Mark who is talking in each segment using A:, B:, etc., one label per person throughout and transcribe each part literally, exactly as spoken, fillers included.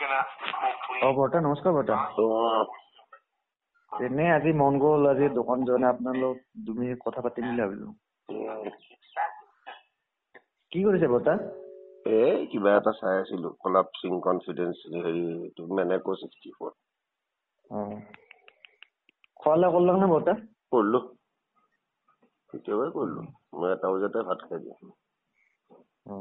A: অ বৰ্তা নমস্কাৰ বৰ্তা। এনে আজি মন গ'ল আজি দোকান যোৱা নাই আপোনালোক তুমি কথা পাতিম বুলি ভাবিলো। কি কৰিছে বৰ্তা?
B: এ কিবা এটা চাই আছিলো কলাপসিং কনফিডেন্স হেৰি মেনেকো ছিক্সটি ফ'ৰ।
A: অ খোৱা কৰিলা নে বৰ্তা?
B: কৰিলো কেতিয়াবাই কৰিলো মই এটা বজাতে ভাত খাই দিওঁ।
A: অ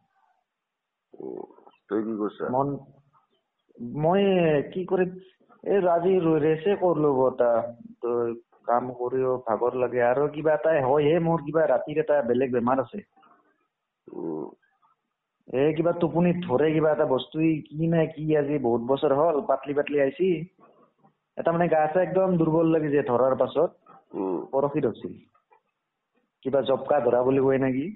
B: তই কি কৰিছা?
A: মন মই কি কৰিম এই আজি ৰেচে কৰিলো বৰ্তা। তই কাম কৰিও ভাগৰ লাগে আৰু কিবা এটা হয়হে মোৰ কিবা ৰাতিৰ এটা বেলেগ বেমাৰ আছে। এই কিবা টোপনিত ধৰে কিবা এটা বস্তু কি নাই কি আজি বহুত বছৰ হ'ল পাতলি পাতলি আহিছি এটা মানে গা চা একদম দুৰ্বল লাগি যায় ধৰাৰ পাছত পৰহি ধৰছিল কিবা জবকা ধৰা বুলি কয় নেকি?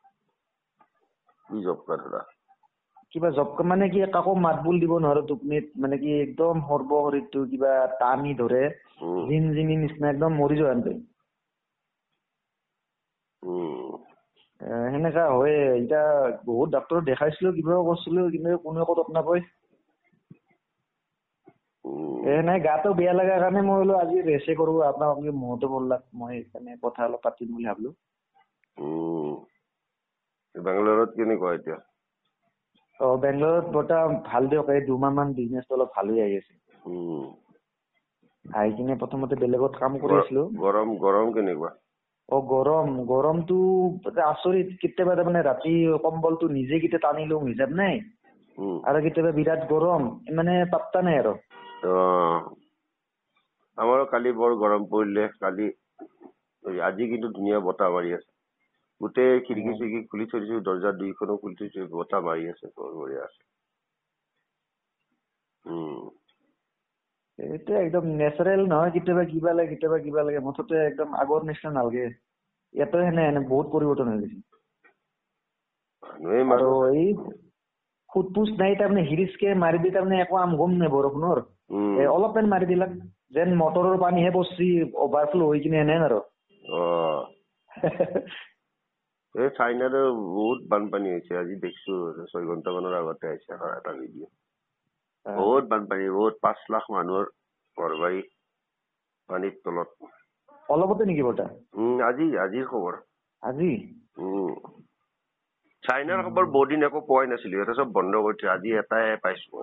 B: কি জবকা ধৰা?
A: কিবা জবকা মানে কি কাকো মাত বোল দিব নোৱাৰো টোপনিত মানে কি একদম সৰ্ব শৰীৰটো কিবা টানি ধৰে জিন জিনি নিচিনা একদম মৰি যোৱা হেন। সেনেকা হয় এতিয়া বহুত ডাক্তৰক দেখাইছিলো কিবা কৰিছিলো কিন্তু কোনো একো তত নাপায়। এ নাই গাটো বেয়া লগাৰ কাৰণে মই বোলো আজি ৰেচে কৰো আপোনাক মনতো পৰলাক মই সেইকাৰণে কথা অলপ পাতিম বুলি ভাবিলো।
B: বেংগালুৰুত কেনেকুৱা এতিয়া?
A: অ বেংগালুৰুত বৰ্তা ভাল দিয়ক এই দুমাহ মান বিজনেচটো অলপ ভাল হৈ আহি আছে। আহি কিনে প্ৰথমতে বেলেগত কাম কৰি আছিলো।
B: গৰম গৰম কেনেকুৱা?
A: অ গৰম গৰমটো আচৰিত কেতিয়াবা তাৰমানে ৰাতি কম্বলটো নিজে কেতিয়া টানি লওঁ হিচাপ নাই আৰু কেতিয়াবা বিৰাট গৰম মানে পাত্তা নাই আৰু।
B: আমাৰো কালি বৰ গৰম পৰিলে কালি আজি কিন্তু ধুনীয়া বতাহ মাৰি আছে গোটেই খিৰিকি চিৰিকি খুলি থৈ দিছো দৰ্জা দুইখনো খুলি থৈছো বতাহ মাৰি আছে বৰ বঢ়িয়া আছে।
A: এইটো একদম নেচাৰেল নহয় কেতিয়াবা কিবা লাগে কেতিয়াবা কিবা লাগে মুঠতে একদম আগৰ নিচিনা নালাগে ইয়াতো সেনে এনে বহুত পৰিৱৰ্তন হৈ গৈছে আৰু এই ফুট পুচ নাই তাৰমানে হিৰিচকে মাৰি দি তাৰমানে একো আম গম নাই বৰষুণৰ অলপমান মাৰি দিলাক যেন মটৰৰ পানীহে পচি অভাৰফ্ল' হৈ কিনে এনে আৰু
B: এই চাইনাতো বহুত বানপানী হৈছে আজি দেখিছো ছয় ঘন্টা মানৰ আগতে আহিছে এটা ভিডিঅ' বহুত বানপানী বহুত পাঁচ লাখ মানুহৰ ঘৰ বাৰী পানীৰ তলত।
A: অলপতে নেকি বৰ্তা?
B: উম আজি আজিৰ খবৰ
A: আজি
B: উম চাইনাৰ খবৰ বহুত দিন একো পোৱাই নাছিলো সিহঁতে চব বন্ধ কৰিছে আজি এটাই পাইছো মই।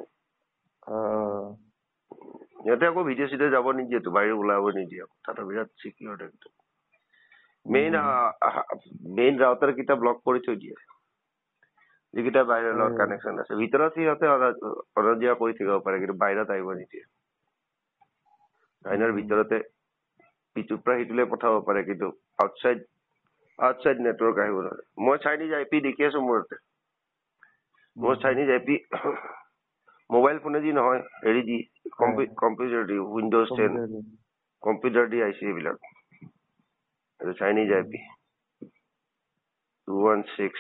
B: সিহঁতে আকৌ ভিডিঅ' চিডিঅ' যাব নিদিয়েতো বাহিৰত ওলাব নিদিয়ে তাতে বিৰাট চিকিউৰ একদম মেইন মেইন ৰাউটাৰ কেইটা ব্লক কৰি থৈ দিয়ে যিকেইটা বাহিৰৰ লগত কানেকশ্যন আছে ভিতৰত সিহঁতে অনা যোৱা কৰি থাকিব পাৰে কিন্তু বাহিৰত আহিব নিদিয়ে। চাইনাৰ ভিতৰতে ইটোৰ পৰা সিটোলৈ পঠাব পাৰে কিন্তু আউটচাইড আউটচাইড নেটৱৰ্ক আহিব নোৱাৰে। মই চাইনিজ আই পি দেখি আছো মোৰ মোৰ চাইনিজ আই পি মোবাইল ফোনে দি নহয় হেৰি দি কম্পিউটাৰ দি উইণ্ডোজ টেন কম্পিউটাৰ দি আহিছে এইবিলাক Chinese I P two one six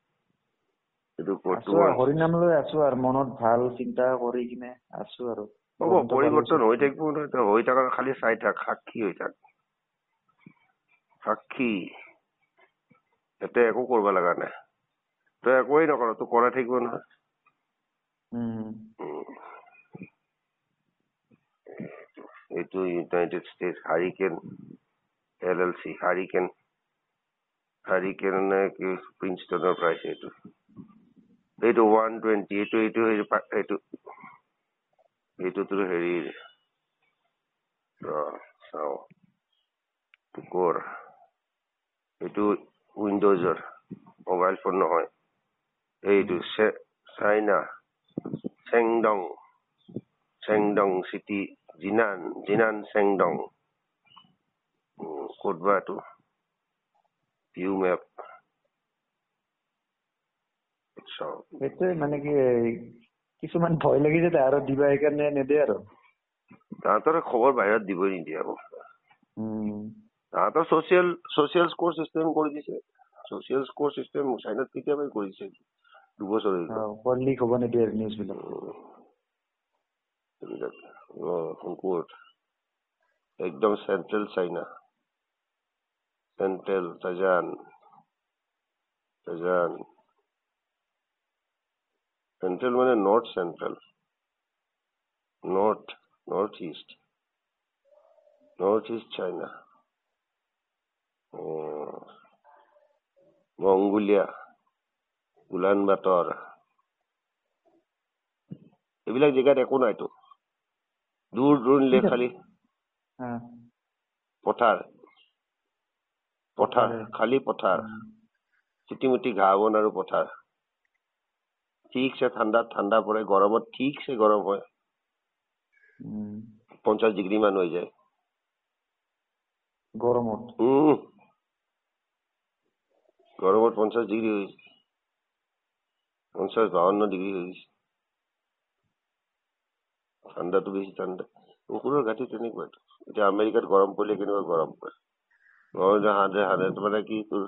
A: হৰিনাম লৈ আছো আৰু মনত ভাল চিন্তা কৰি কিনে আছো আৰু
B: হ'ব পৰিৱৰ্তন হৈ থাকিব নহয় হৈ থকা খালি চাই থাক সাক্ষী হৈ থাক সাক্ষী এতে একো কৰিব লগা নাই তই একোৱেই নকৰ তোৰ কৰাই থাকিব নহয়। এইটো United State hurricane L L C hurricane hurricane নে কি প্ৰিন্সটনৰ প্ৰাইচ এইটো এইটো ওৱান টুৱেণ্টি এইটো এইটো এইটো এইটো তোৰ হেৰি চাও কৰ এইটো উইণ্ডোজৰ মোবাইল ফোন নহয় এইটো চাইনা চেংডং চেংডং চিটি জিনান জিনান চেংডং ক'তবা এইটো ভিউ মেপ
A: সেইটোৱে মানে কি কিছুমান ভয় লাগি যায় আৰু দিবা সেইকাৰণে নেদে আৰু
B: তাহাঁতৰ খবৰ বাহিৰত দিবই নিদিয়ে আকৌ তাহাঁতৰ ছচিয়েল ছচিয়েল স্ক'ৰ চিষ্টেম কৰি দিছে ছচিয়েল স্ক'ৰ চিষ্টেম চাইনাত কেতিয়াবাই কৰিছে দুবছৰ
A: লিক হ'ব নিদিয়ে নিউজ বিলাক
B: ক'ত একদম চেন্ট্ৰেল চাইনা চেন্ট্ৰেল তাজান তাজান চেন্ট্ৰেল মানে north central north north east north east China Mongolia Ulan Bator এইবিলাক জেগাত একো নাইতো দূৰ দূৰণিলে খালি পথাৰ পথাৰ খালি পথাৰ চিটিমুটি ঘাঁহ বন আৰু পথাৰ ঠিকছে ঠাণ্ডাত ঠাণ্ডা পৰে গৰমত ঠিকছে গৰম হয় পঞ্চাশ ডিগ্ৰী মান হৈ যায়
A: গৰমত
B: উম গৰমত পঞ্চাশ ডিগ্ৰী হৈ পঞ্চাশ বাৱন্ন ডিগ্ৰী হৈ গৈছে ঠাণ্ডাটো বেছি ঠাণ্ডা কুকুৰৰ গাঠি তেনেকুৱা এতিয়া আমেৰিকাত গৰম পৰিলে কেনেকুৱা গৰম পৰে গৰম হাঁহে হাঁহে মানে কি তোৰ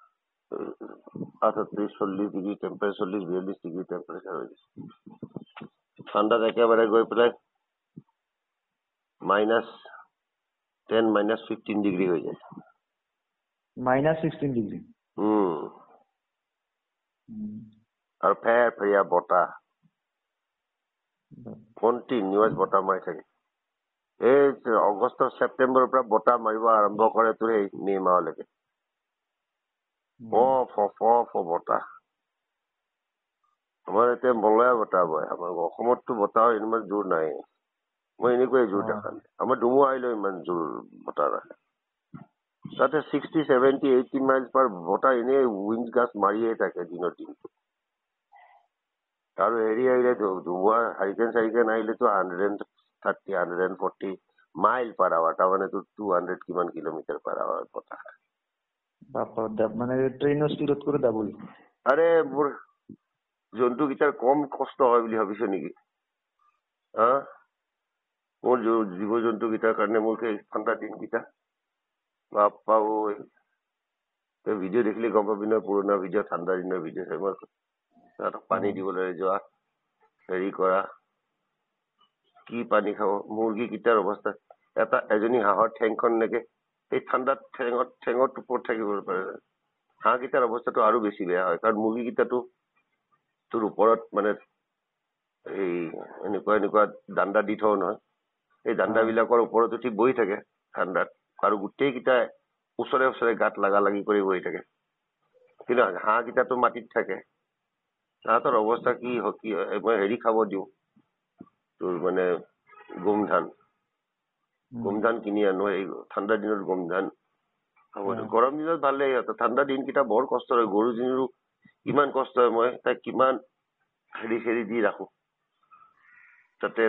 B: আঠত্ৰিশ চল্লিশ ডিগ্ৰী টেম্পাৰেচাৰ চল্লিশ বিয়াল্লিশ ডিগ্ৰী টেম্পাৰেচাৰ হৈ গৈছে ঠাণ্ডাত একেবাৰে গৈ পেলাই minus ten minus fifteen degree হৈ যায়
A: মাইনাছ ফিফটিন ডিগ্ৰী
B: উম আৰু ফেৰ ফেৰীয়া বতাহ কণ্টিনিউৱাছ বতাহ মাৰি থাকে এই আগষ্ট ছেপ্টেম্বৰৰ পৰা বতাহ মাৰিব আৰম্ভ কৰে তোৰ এই মে মাহলৈকে অফ অফ অফ বতাহ আমাৰ এতিয়া মলয়া বতাহ বয় আমাৰ অসমততো বতাহৰ ইমান জোৰ নাই মই এনেকুৱাই জোৰ দেখা নাই আমাৰ ধুমুহা আহিলেও ইমান জোৰ বতাহ নাহে তাতে sixty seventy eighty miles per বতাহ এনেই উইণ্ড গাছ মাৰিয়ে থাকে দিনৰ দিনটো আৰু হেৰি আহিলে ধুমুহা হাৰিকেন চাৰিকেন আহিলেতো hundred and thirty hundred and forty mile per hour তাৰমানে তোৰ টু হাণ্ড্ৰেড কিমান কিলোমিটাৰ পাৰ আৱাৰ বতাহ
A: মানে ট্ৰেইনৰ স্পীডত কৰি ডাবল
B: আৰে মোৰ জন্তুকেইটাৰ কম কষ্ট হয় বুলি ভাবিছ নেকি হা মোৰ জীৱ জন্তুকেইটাৰ কাৰণে মোৰ সেই ঠাণ্ডা দিনকেইটা বাপ্পা ঐ তই ভিডিঅ' দেখিলে গম পাবি নহয় পুৰণা ভিডিঅ' ঠাণ্ডা দিনৰ ভিডিঅ' চাই মই তাহাঁতক পানী দিবলৈ যোৱা হেৰি কৰা কি পানী খাব মুৰ্গীকেইটাৰ অৱস্থা এটা এজনী হাঁহৰ ঠেংখন নেকে এই ঠাণ্ডাত ঠেঙত ঠেঙত ওপৰত থাকিব পাৰে হাঁহকেইটাৰ অৱস্থাটো আৰু বেছি বেয়া হয় কাৰণ মুৰ্গীকেইটাতো তোৰ ওপৰত মানে এই এনেকুৱা এনেকুৱা দাণ্ডা দি থওঁ নহয় এই দাণ্ডাবিলাকৰ ওপৰত উঠি বহি থাকে ঠাণ্ডাত আৰু গোটেইকেইটা ওচৰে ওচৰে গাত লাগা লাগি কৰি বহি থাকে কিন্তু হাঁহকেইটাতো মাটিত থাকে তাহাঁতৰ অৱস্থা কি কি মই হেৰি খাব দিওঁ তোৰ মানে গোমধান গোমধান কিনি আনো এই ঠাণ্ডা দিনত গোমধান খাব দিওঁ গৰম দিনত ভালে সিহঁতৰ ঠাণ্ডা দিনকেইটা বৰ কষ্ট হয় গৰুজনীৰো কিমান কষ্ট হয় মই তাইক কিমান হেৰি চেৰি দি ৰাখো তাতে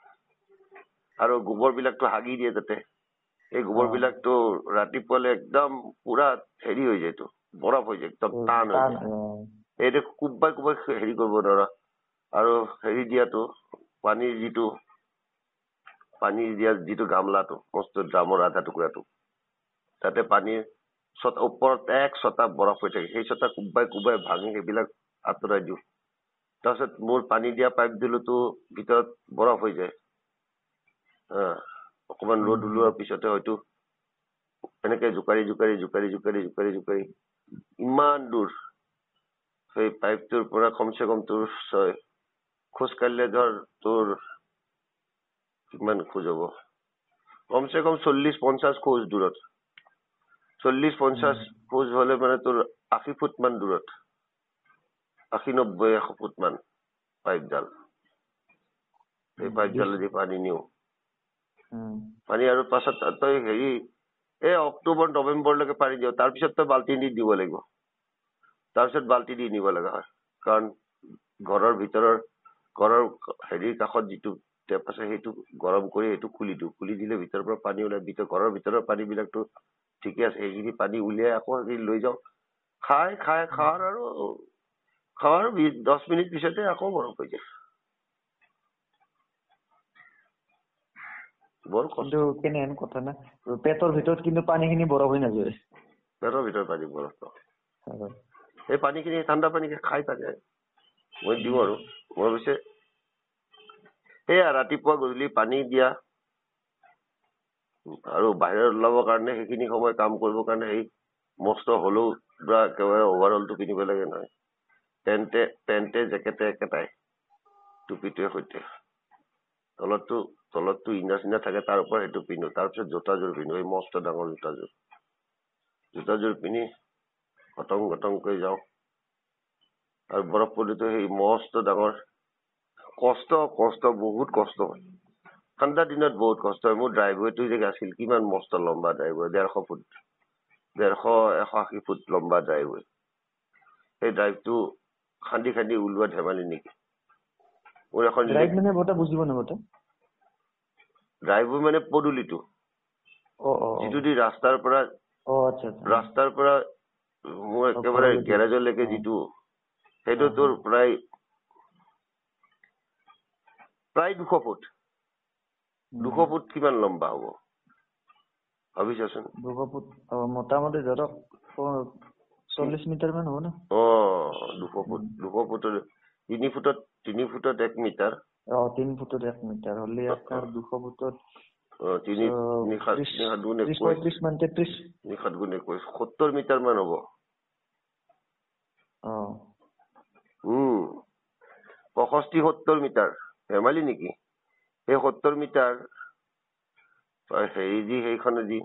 B: আৰু গোবৰ বিলাকতো হাগি দিয়ে তাতে এই গোবৰ বিলাকতো ৰাতিপুৱালে একদম পুৰা হেৰি হৈ যায়তো বৰফ হৈ যায় একদম টান হৈ যায় এইটো কোবাই কোবাই হেৰি কৰিব নোৱাৰা আৰু হেৰি দিয়াটো পানীৰ যিটো পানী দিয়া যিটো গামলাটো মস্ত ড্ৰামৰ আধা টুকুৰাটো তাতে পানীৰ ছটা ওপৰত এক ছটা বৰফ হৈ থাকে সেই ছটা কোবাই কোবাই ভাঙি সেইবিলাক আঁতৰাই দিওঁ তাৰপিছত মোৰ পানী দিয়া পাইপ দিলেতো ভিতৰত বৰফ হৈ যায় হা অকমান ৰ'দ ওলোৱাৰ পিছতে হয়তো এনেকে জোকাৰি জোকাৰি জোকাৰি জোকাৰি জোকাৰি জোকাৰি ইমান দূৰ সেই পাইপটোৰ পৰা কমচে কম তোৰ ছয় খোজ কাঢ়িলে ধৰ তোৰ কিমান খোজ হ'ব কমচে কম চল্লিশ পঞ্চাশ খোজ দূৰত চল্লিশ পঞ্চাশ খোজ হলে মানে তোৰ আশী ফুট মান দূৰত আশী নব্বৈ এশ ফুট মান পাইপডাল সেই পাইপডালেদি পানী নিওঁ পানী আৰু পাছত তই হেৰি এই অক্টোবৰ নৱেম্বৰলৈকে পানী দিওঁ তাৰপিছত তই বাল্টি দি দিব লাগিব তাৰপিছত বাল্টি দি নিব লগা হয় কাৰণ ঘৰৰ ভিতৰৰ ঘৰৰ হেৰিৰ কাষত যিটো টেপ আছে সেইটো গৰম কৰি সেইটো খুলি দিওঁ খুলি দিলে ভিতৰৰ পৰা পানী ওলাই ভিতৰ ঘৰৰ ভিতৰৰ পানী বিলাকতো ঠিকে আছে সেইখিনি পানী উলিয়াই আকৌ লৈ যাওঁ খাই খাই খাৱাৰ আৰু খাৱাৰ দহ মিনিট পিছতে আকৌ বৰফ হৈ যায় বৰ
A: কিন্তু কেনেহেন কথা না পেটৰ ভিতৰত কিন্তু পানীখিনি বৰফ হৈ নাযায়
B: পেটৰ ভিতৰত পানী বৰফ এই পানীখিনি ঠাণ্ডা পানী খাই থাকে মই দিওঁ আৰু মই অৱশ্যে সেয়া ৰাতিপুৱা গধূলি পানী দিয়া আৰু বাহিৰত ওলাবৰ কাৰণে সেইখিনি সময় কাম কৰিবৰ কাৰণে সেই মস্ত হলেও বা একেবাৰে অভাৰঅলটো পিন্ধিব লাগে নহয় পেণ্টে পেণ্টে জেকেটে একেটাই টুপিটোৱে সৈতে তলতটো তলতটো ইনাৰ চিনাৰ থাকে, তাৰ ওপৰত সেইটো পিন্ধো, তাৰপিছত জোতাযোৰ পিন্ধো, এই মস্ত ডাঙৰ জোতাযোৰ জোতাযোৰ পিন্ধি গটং গটংকৈ যাওঁ। আৰু বৰফ পৰিলেতো সেই মস্ত ডাঙৰ কষ্ট কষ্ট বহুত কষ্ট হয়। ঠাণ্ডা দিনত বহুত কষ্ট হয়। মোৰ ড্ৰাইভৱেটো যে আছিল কিমান মস্ত লম্বা ড্ৰাইভৱে, ডেৰশ ফুট ডেৰশ এশ আশী ফুট লম্বা ড্ৰাইভৱে। সেই ড্ৰাইভটো খান্দি খান্দি ওলোৱা ধেমালি নেকি। মোৰ এখন
A: ড্ৰাইভ মানে বটা বুজিব না বটা
B: ড্ৰাইভৱে মানে পদূলিটো
A: অ অ
B: যিটো দি ৰাস্তাৰ পৰা
A: অ আচ্ছা আচ্ছা
B: ৰাস্তাৰ পৰা মোৰ একেবাৰে গেৰেজলৈকে যিটো, সেইটো তোৰ প্ৰায় প্ৰায় দুশ ফুট দুশ ফুট কিমান লম্বা হ'ব ভাবিছাচোন।
A: দুশ ফুট মোটামুটি ধৰক চল্লিশ মিটাৰ মান হ'ব না।
B: অ দুশ ফুট দুশ ফুটৰ তিনি ফুটত তিনি ফুটত এক মিটাৰ।
A: অ তিন ফুটত এক মিটাৰ হলে আপোনাৰ দুশ ফুটত
B: তিনি সাত গুণ একৈশ
A: মান তেত্ৰিশ
B: সাত গুণ একৈশ সত্তৰ মিটাৰ মান হ'ব।
A: অ
B: উম পঁয়ষষ্ঠি সত্তৰ মিটাৰ ধেমালি নেকি। সেই সত্তৰ মিটাৰ হেৰি দি সেইখনে দি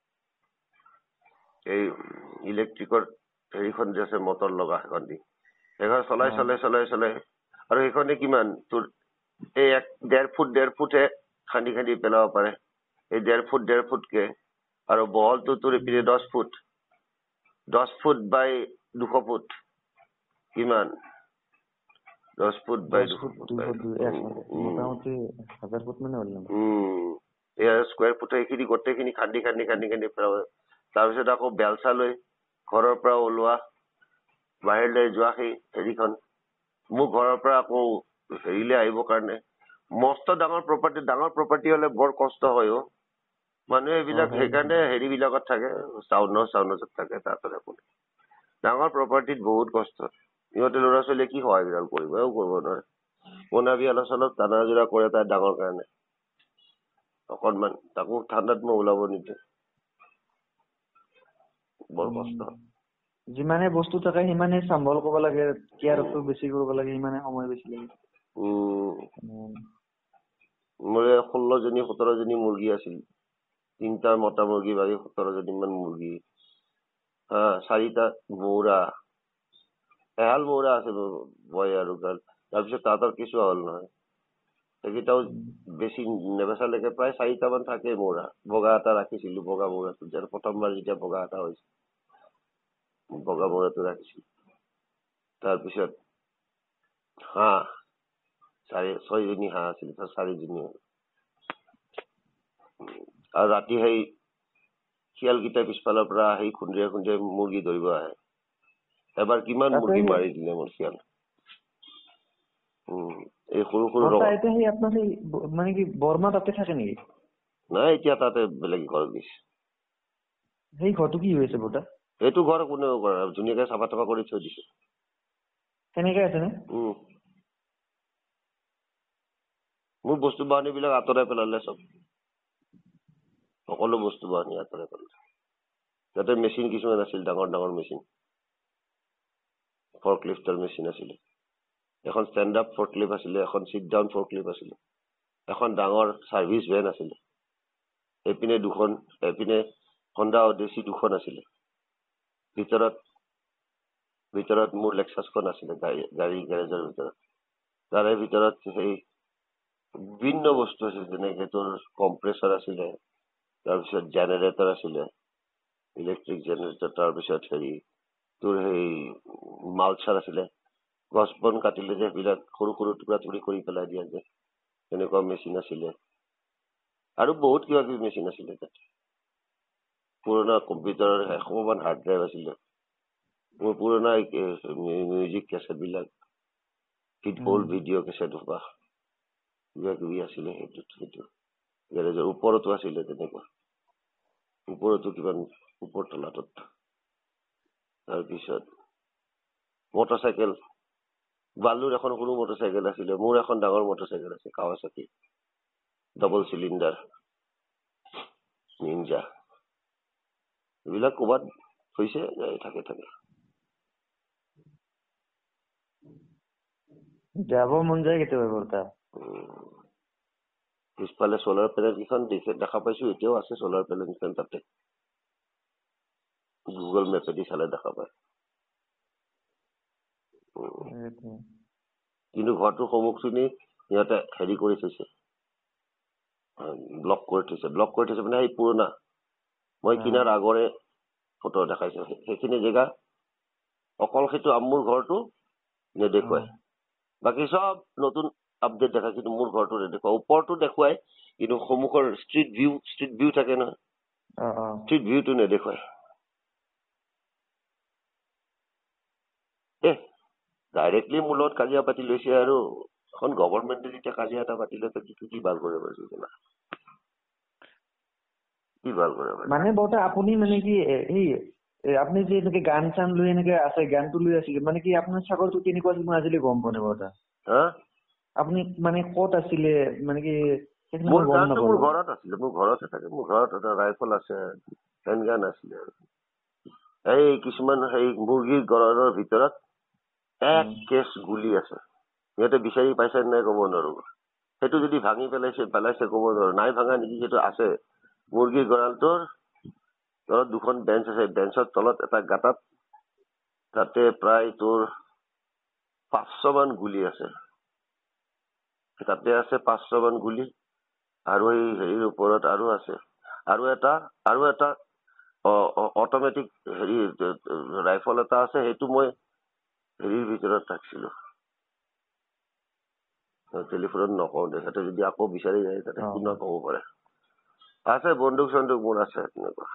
B: এই ইলেক্ট্ৰিকৰ হেৰিখন যে আছে মটৰ লগা সেইখন দি সেইখন চলাই চলাই চলাই চলাই আৰু সেইখনে কিমান তোৰ এই এক ডেৰ ফুট ডেৰ ফুটহে খান্দি খান্দি পেলাব পাৰে। এই ডেৰ ফুট ডেৰ ফুটকে আৰু বহলটো তোৰ ইপিনে দহ ফুট দহ ফুট বাই দুশ ফুট কিমান দহ ফুট বাই দুশ ফুট
A: মোটামুটি হাজাৰ ফুট মানে হ'ল না।
B: উম এয়া স্কুৱাৰ ফুট এইখিনি গোটেইখিনি খান্দি খান্দি খান্দি খান্দি পেলাব। তাৰপিছত আকৌ বেলচা লৈ ঘৰৰ পৰা ওলোৱা বাহিৰলৈ যোৱা সেই হেৰিখন মোৰ ঘৰৰ পৰা আকৌ হেৰিলৈ আহিবৰ কাৰণে মস্ত ডাঙৰ প্ৰপাৰ্টি ডাঙৰ প্ৰপাৰ্টি হলে বৰ কষ্ট হয় অ। মানুহে এইবিলাক সেইকাৰণে হেৰি বিলাকত থাকে টাউনৰ চাউনত থাকে তাত ডাঙৰ প্ৰপাৰ্টিত বহুত কষ্ট। সিহঁতে ল'ৰা ছোৱালীয়ে কি সহায় বিৰাল কৰিব একো কৰিব নোৱাৰে। বনাবি অলপ চলপ টানা জোৰা কৰে তাই ডাঙৰ কাৰণে অকনমান তাকো ঠাণ্ডাত মই ওলাব নিদিওঁ বৰ কষ্ট।
A: যিমানে বস্তু থাকে সিমানে চম্ভাল কৰিব লাগে, কেয়াৰটো বেছি কৰিব লাগে, সিমানে সময় বেছি লাগে।
B: উম মোৰ ষোল্ল জনী সোতৰ জনী মুৰ্গী আছিল। তিনটা মতা মুৰ্গী বাৰি সোতৰ জনী মান মুৰ্গী হা চাৰিটা মৌৰা এহাল মৌৰা আছে বয় আৰু গাল তাৰপিছত তাঁতৰ কিছু হ'ল নহয় সেইকেইটাও বেছি নেবেচালৈকে প্ৰায় চাৰিটা মান থাকে মৌৰা। বগা এটা ৰাখিছিলো বগা মৌৰাটো যে প্ৰথমবাৰ যেতিয়া বগা এটা হৈছিল বগা মৌৰাটো ৰাখিছিলো। তাৰপিছত হাঁহ চাৰি ছয়জনী হাঁহ আছিল চাৰিজনী আৰু ৰাতি সেই শিয়ালকেইটা পিছফালৰ পৰা আহি খুন্দিয়াই খুন্দিয়াই মুৰ্গী ধৰিব আহে। এবাৰ কিমান মুৰ্গী মাৰি দিলে মোৰ শিয়াল। উম এই সৰু সৰু
A: মানে কি বৰমা তাতে থাকে নেকি?
B: নাই এতিয়া তাতে বেলেগ ঘৰ গৈছে।
A: সেই ঘৰটো কি হৈছে বৰ্তা?
B: সেইটো ঘৰ কোনেও কৰা ধুনীয়াকে চাফা চাফা কৰি থৈ দিছে।
A: সেনেকে আছে নে?
B: উম মোৰ বস্তু বাহানী বিলাক আঁতৰাই পেলালে চব। সকলো বস্তু বাহানী আঁতৰাই পেলালে। তাতে মেচিন কিছুমান আছিল ডাঙৰ ডাঙৰ মেচিন ফৰ্ক লিফ্টৰ মেচিন আছিলে। এখন ষ্টেণ্ড আপ ফৰ্ক লিফ্ট আছিলে, এখন চিট ডাউন ফৰ্ক লিফ্ট আছিলে, এখন ডাঙৰ চাৰ্ভিচ ভেন আছিলে, এইপিনে দুখন এইপিনে হণ্ডা অডিচি দুখন আছিলে। ভিতৰত ভিতৰত মোৰ লেক্সাছখন আছিলে গাড়ী গাড়ী গেৰেজৰ ভিতৰত। তাৰে ভিতৰত সেই বিভিন্ন বস্তু আছিল যেনেকে তোৰ কম্প্ৰেছৰ আছিলে, তাৰপিছত জেনেৰেটৰ আছিলে, ইলেক্ট্ৰিক জেনেৰেটৰ, তাৰপিছত হেৰি তোৰ সেই মালচাৰ আছিলে, গছ বন কাটিলে যে সেইবিলাক সৰু সৰু টুকুৰা টুকুৰি কৰি পেলাই দিয়া যে তেনেকুৱা মেচিন আছিলে আৰু বহুত কিবা কিবি মেচিন আছিলে তাত। পুৰণা কম্পিউটাৰৰ এশমান হাৰ্ড ড্ৰাইভ আছিলে। মোৰ পুৰণা মিউজিক কেছেট বিলাক অল্ড ভিডিঅ' কেছেট সোপা কিবা কিবি আছিলে সেইটোত সেইটো গেৰেজৰ ওপৰতো আছিলে তেনেকুৱা। ওপৰতো কিমান ওপৰ তলাটোত তাৰপিছত মটৰ চাইকেল বালুৰ এখন সৰু মটৰ চাইকেল আছিলে, মোৰ এখন ডাঙৰ মটৰ চাইকেল আছে কাৱাছাকি ডাবল চিলিণ্ডাৰ নিনজা। এইবিলাক ক'বাত থৈছে যাই থাকে থাকে।
A: যাব মন যায় কেতিয়াবা বৰ্তা।
B: পিছফালে চলাৰ পেনেল কেইখন দেখা পাইছো, এতিয়াও আছে চলাৰ পেনেল কেইখন তাতে। গুগল মেপেদি চালে দেখা পায়। কিন্তু ঘৰটোৰ সন্মুখখিনি সিহঁতে হেৰি কৰি থৈছে, ব্লক কৰি থৈছে। ব্লক কৰি থৈছে মানে এই পুৰণা মই কিনাৰ আগৰে ফটো দেখাইছো, সেইখিনি জেগা অকল সেইটো মোৰ ঘৰটো নেদেখুৱাই, বাকী চব নতুন আপডেট দেখাই, কিন্তু মোৰ ঘৰটো নেদেখুৱাই। ওপৰটো দেখুৱাই কিন্তু সন্মুখৰ ষ্ট্ৰীট ভিউ ষ্ট্ৰীট ভিউ থাকে নহয়, ষ্ট্ৰীট ভিউটো নেদেখুৱাই। এ ডাইৰেক্টলি মোৰ লগত কাজিয়া পাতি লৈছে, আৰু এখন গভৰ্ণমেণ্টে যেতিয়া কাজিয়া এটা পাতি লৈ কি কি ভাল কৰিব পাৰিছো জানা, কি ভাল কৰিব পাৰিছো
A: মানে বৰ্তা আপুনি মানে কি এই আপুনি যে এনেকে গান চান লৈ এনেকে আছে, গানটো লৈ আছিলে মানে কি আপোনাৰ চাকৰিটো কেনেকুৱা আছিল মই আজিলৈ গম পোৱা নাই বৰ্তা।
B: হা
A: আপুনি মানে ক'ত আছিলে মানে কি?
B: মোৰ গানটো মোৰ ঘৰত আছিলে, মোৰ ঘৰতে থাকে, মোৰ ঘৰত এটা ৰাইফল আছে, হেণ্ড গান আছিলে। এই কিছুমান সেই মুৰ্গীৰ গড়ৰ ভিতৰত এক কেছ গুলি আছে, সিহঁতে বিচাৰি পাইছে নাই ক'ব নোৱাৰো। সেইটো যদি ভাঙি পেলাইছে পেলাইছে ক'ব নোৱাৰো, নাই ভাঙা নেকি, সেইটো আছে। মুৰ্গীৰ গঁৰালটোৰ তলত দুখন বেঞ্চ আছে, বেঞ্চৰ তলত এটা গাঁতাত তাতে প্ৰায় তোৰ পাঁচশ মান গুলি আছে, তাতে আছে পাঁচশ মান গুলি। আৰু এই হেৰিৰ ওপৰত আৰু আছে, আৰু এটা আৰু এটা অটমেটিক হেৰি ৰাইফল এটা আছে, সেইটো মই হেৰিৰ ভিতৰত ৰাখিছিলো, টেলিফোনত নকওঁ দে, সিহঁতে যদি আকৌ বিচাৰি যায় তাতে কোনে ক'ব পাৰে। আছে বন্দুক চন্দুক মোৰ আছে তেনেকুৱা।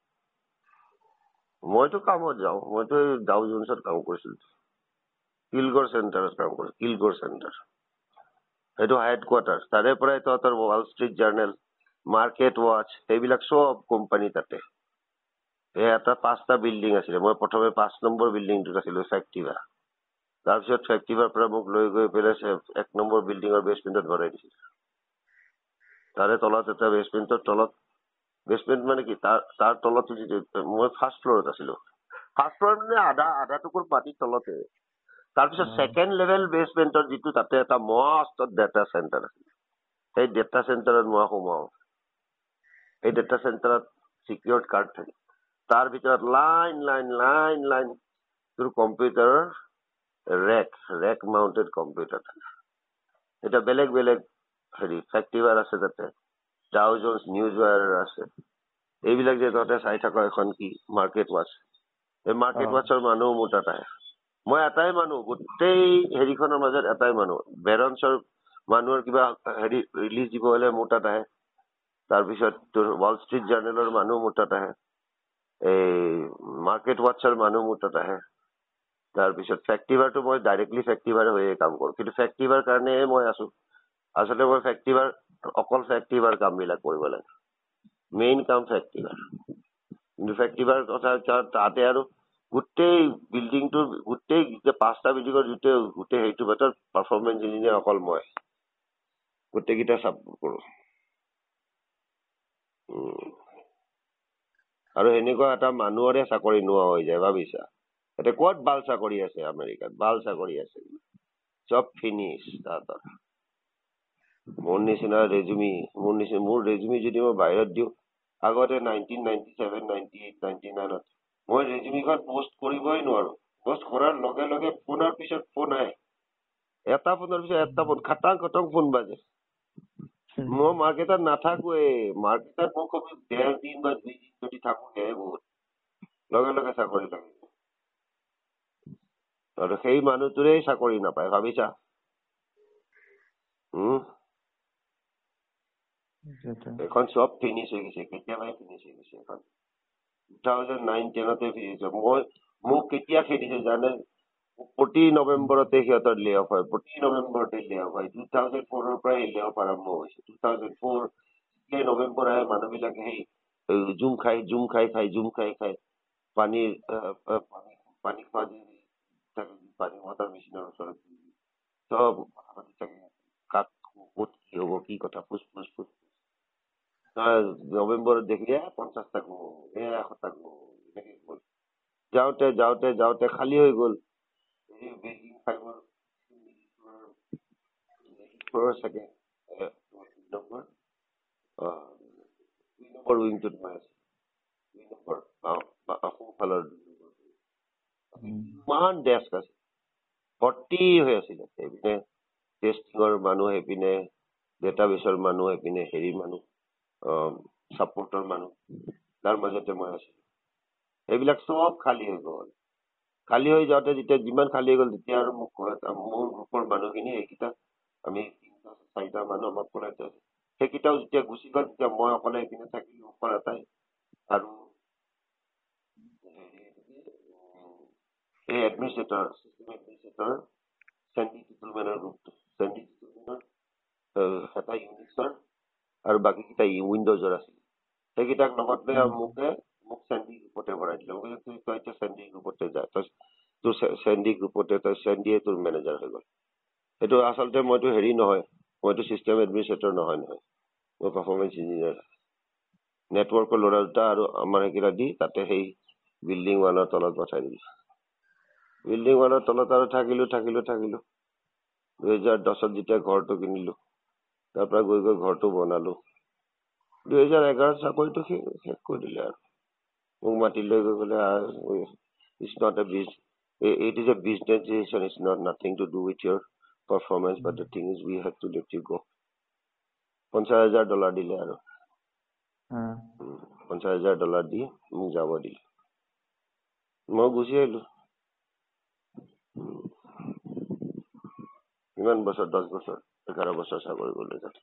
B: মইতো কামত যাওঁ, মইতো এই ডাউ জোনছত কাম কৰিছিলো, কিলগড় চেণ্টাৰত কাম কৰিছিলো, কিলগড় চেণ্টাৰ, সেইটো হেড কোৱাৰ্টাৰ। তাৰে পৰাই তহঁতৰ Wall Street Journal, market watch, সেইবিলাক চব কোম্পানী তাতে। এই এটা পাঁচটা বিল্ডিং আছিলে, মই প্ৰথমে পাঁচ নম্বৰ বিল্ডিংটোত আছিলো, ফেক্টিভা। তাৰপিছত ফেক্টিভাৰ পৰা মোক লৈ গৈ পেলাই এক নম্বৰ বিল্ডিঙৰ বেচমেণ্টত ভৰাই দিছিল। তাৰে তলত এটা বেচমেণ্টৰ তলত, বেচমেণ্ট মানে কি তাৰ তাৰ তলত মই ফাৰ্ষ্ট ফ্ল'ৰত আছিলো। ফাৰ্ষ্ট ফ্ল'ৰ মানে আধা আধা টুকুৰ মাটিৰ তলতে। তাৰপিছত ছেকেণ্ড লেভেল বেচমেণ্টৰ যিটো তাতে এটা মস্ত ডেটা চেণ্টাৰ আছিল, সেই ডেটা চেণ্টাৰত মই সোমাও। এই ডেটা চেণ্টাৰত চিকিউৰিটি গাৰ্ড থাকে, তাৰ ভিতৰত লাইন লাইন লাইন লাইন তোৰ কম্পিউটাৰৰ ৰেক ৰেক মাউণ্টেড কম্পিউটাৰ থাকে। এটা বেলেগ বেলেগ হেৰি ফেক্টিভাৰ আছে তাতে, ডাউ জোন্স নিউজ ৱায়াৰ আছে। এইবিলাক যে তহঁতে চাই থাক এখন কি মাৰ্কেট ৱাচ, এই মাৰ্কেট ৱাচৰ মানুহ মোৰ তাত আহে। মই এটাই মানুহ, গোটেই হেৰিখনৰ মাজত এটাই মানুহ। বেৰঞ্চৰ মানুহৰ কিবা হেৰি ৰিলিজ দিব হলে মোৰ তাত আহে। তাৰপিছত তোৰ ৱাল ষ্ট্ৰীট জাৰ্নেলৰ মানুহ মোৰ তাত আহে, এই মাৰ্কেট ৱাচৰ মানুহ মোৰ তাত আহে। তাৰপিছত ফেক্টিভাৰটো মই ডাইৰেক্টলি ফেক্টিভাৰ হৈয়ে কাম কৰো, কিন্তু ফেক্টিভাৰ কাৰণে মই আছো। আচলতে মই ফেক্টিভাৰ অকল ফেক্টিভাৰ কামবিলাক কৰিব লাগে, মেইন কাম ফেক্টিভাৰ। কিন্তু ফেক্টিভাৰ কথা তাতে আৰু গোটেই বিল্ডিংটোৰ গোটেই পাঁচটা বিল্ডিঙৰ গোটেই গোটেই হেৰিটোৰ ভিতৰত পাৰফৰ্মেঞ্চ ইঞ্জিনিয়াৰ অকল মই, গোটেইকেইটা চাপৰ্ট কৰো। আৰু এনেকুৱা এটা মানুহৰে চাকৰি নোহোৱা হৈ যায় ভাবিছা। এতিয়া ক'ত ভাল চাকৰি আছে আমেৰিকাত, ভাল চাকৰি আছে, চব ফিনিছ তাহাঁতৰ। মোৰ নিচিনা ৰেজুমি, মোৰ নিচিনা মোৰ ৰেজুমি যদি মই বাহিৰত দিওঁ, আগতে nineteen ninety seven ninety eight ninety নাইনত মই ৰেজুমিখন পোষ্ট কৰিবই নোৱাৰো। পোষ্ট কৰাৰ লগে লগে ফোনৰ পিছত ফোন আহে, এটা ফোনৰ পিছত এটা ফোন, খাটাং খটং ফোন বাজে। মই মাৰ্কেটত নাথাকোৱে, মাৰ্কেটত মই কবি ডেৰ দিন বা দুই দিন যদি থাকো সেয়াই বহুত, লগে লগে চাকৰি লাগে। আৰু সেই মানুহটোৰে চাকৰি নাপায় ভাবিছা। উম এখন চব ফিনিছ হৈ গৈছে, কেতিয়াবাই ফিনিছ হৈ গৈছে এখন। টু থাউজেণ্ড নাইন টেনতে ফিনিছ হয়। মই মোক কেতিয়া খেদিছে জানে, প্ৰতি নৱেম্বৰতে সিহঁতৰ লে অফ হয়, প্ৰতি নৱেম্বৰতে লে অফ হয়। টু থাউজেণ্ড ফ'ৰৰ পৰাই লে অফ আৰম্ভ হৈছে। টু থাউজেণ্ড ফ'ৰ যেতিয়াই নৱেম্বৰ আহে মানুহবিলাকে সেই জুম খাই জুম খাই খাই জুম খাই খাই পানীৰ পানী খোৱা পানী মটৰ মেচিনৰ ওচৰত চব কাক ক'ত কি হ'ব কি কথা ফুচ ফুচ ফুচ। নৱেম্বৰত দেখিলে পঞ্চাশ টাকো এশ টাকো এনেকে গ'ল, যাওঁতে যাওঁতে যাওঁতে খালী হৈ গ'ল। চাগে উইংটোত মই আছো দুই নম্বৰ সোঁফালৰ ইমান ডেস্ক আছে ভৰ্তি হৈ আছিলে সেইপিনে টেষ্টিঙৰ মানুহ সেইপিনে ডেটাবেছৰ মানুহ সেইপিনে হেৰি মানুহ ছাপোৰ্টৰ মানুহ তাৰ মাজতে মই আছিলো সেইবিলাক চব খালী হৈ গ'ল খালী হৈ যাওঁতে যেতিয়া যিমান খালী হৈ গ'ল তেতিয়া আৰু মোক মোৰ গ্ৰুপৰ মানুহখিনি এইকেইটা আমি তিনিটা চাৰিটা মানুহ আমাক পঢ়াইছে সেইকেইটাও যেতিয়া গুচি গ'ল তেতিয়া মই অকলে এইপিনে থাকিলো ওপৰ এটাই আৰু এই এডমিনিষ্ট্ৰেটৰ চিষ্টেম এডমিনিষ্ট্ৰেটৰ চেণ্ডি টিটুলমেনৰ গ্ৰুপটো চেণ্ডি টিটুলমেনৰ এটা ইউনিক্সৰ আৰু বাকীকেইটা উইণ্ডোজৰ আছিল সেইকেইটাক লগত লৈ মোকে মোক চেণ্ডি গ্ৰুপতে ভৰাই দিলে মোক তই এতিয়া চেণ্ডি গ্ৰুপতে যা তই তোৰ চেণ্ডি গ্ৰুপতে তই চেণ্ডিয়ে তোৰ মেনেজাৰ হৈ গ'ল সেইটো আচলতে মইতো হেৰি নহয় মইতো চিষ্টেম এডমিনিষ্ট্ৰেটৰ নহয় নহয় মই পাৰফৰ্মেঞ্চ ইঞ্জিনিয়াৰ নেটৱৰ্কৰ ল'ৰা দুটা আৰু আমাৰ সেইকেইটা দি তাতে সেই বিল্ডিং ওৱানৰ তলত পঠাই দিলোঁ বিল্ডিং ওৱানৰ তলত আৰু থাকিলোঁ থাকিলোঁ থাকিলোঁ দুহেজাৰ দহত যেতিয়া ঘৰটো কিনিলোঁ তাৰ পৰা গৈ গৈ ঘৰটো বনালোঁ দুহেজাৰ এঘাৰত চাকৰিটো শেষ কৰি দিলে আৰু মোক মাতি লৈ গৈ গ'লে it's not a biz it is a business decision it's not nothing to do with your performance but the thing is we have to let you go' পঞ্চাছ হাজাৰ ডলাৰ দিলে আৰু পঞ্চাছ হাজাৰ ডলাৰ দি মোক যাব দিলে মই গুচি আহিলো কিমান বছৰ দহ বছৰ এঘাৰ বছৰ চাকৰি কৰিলো তাতে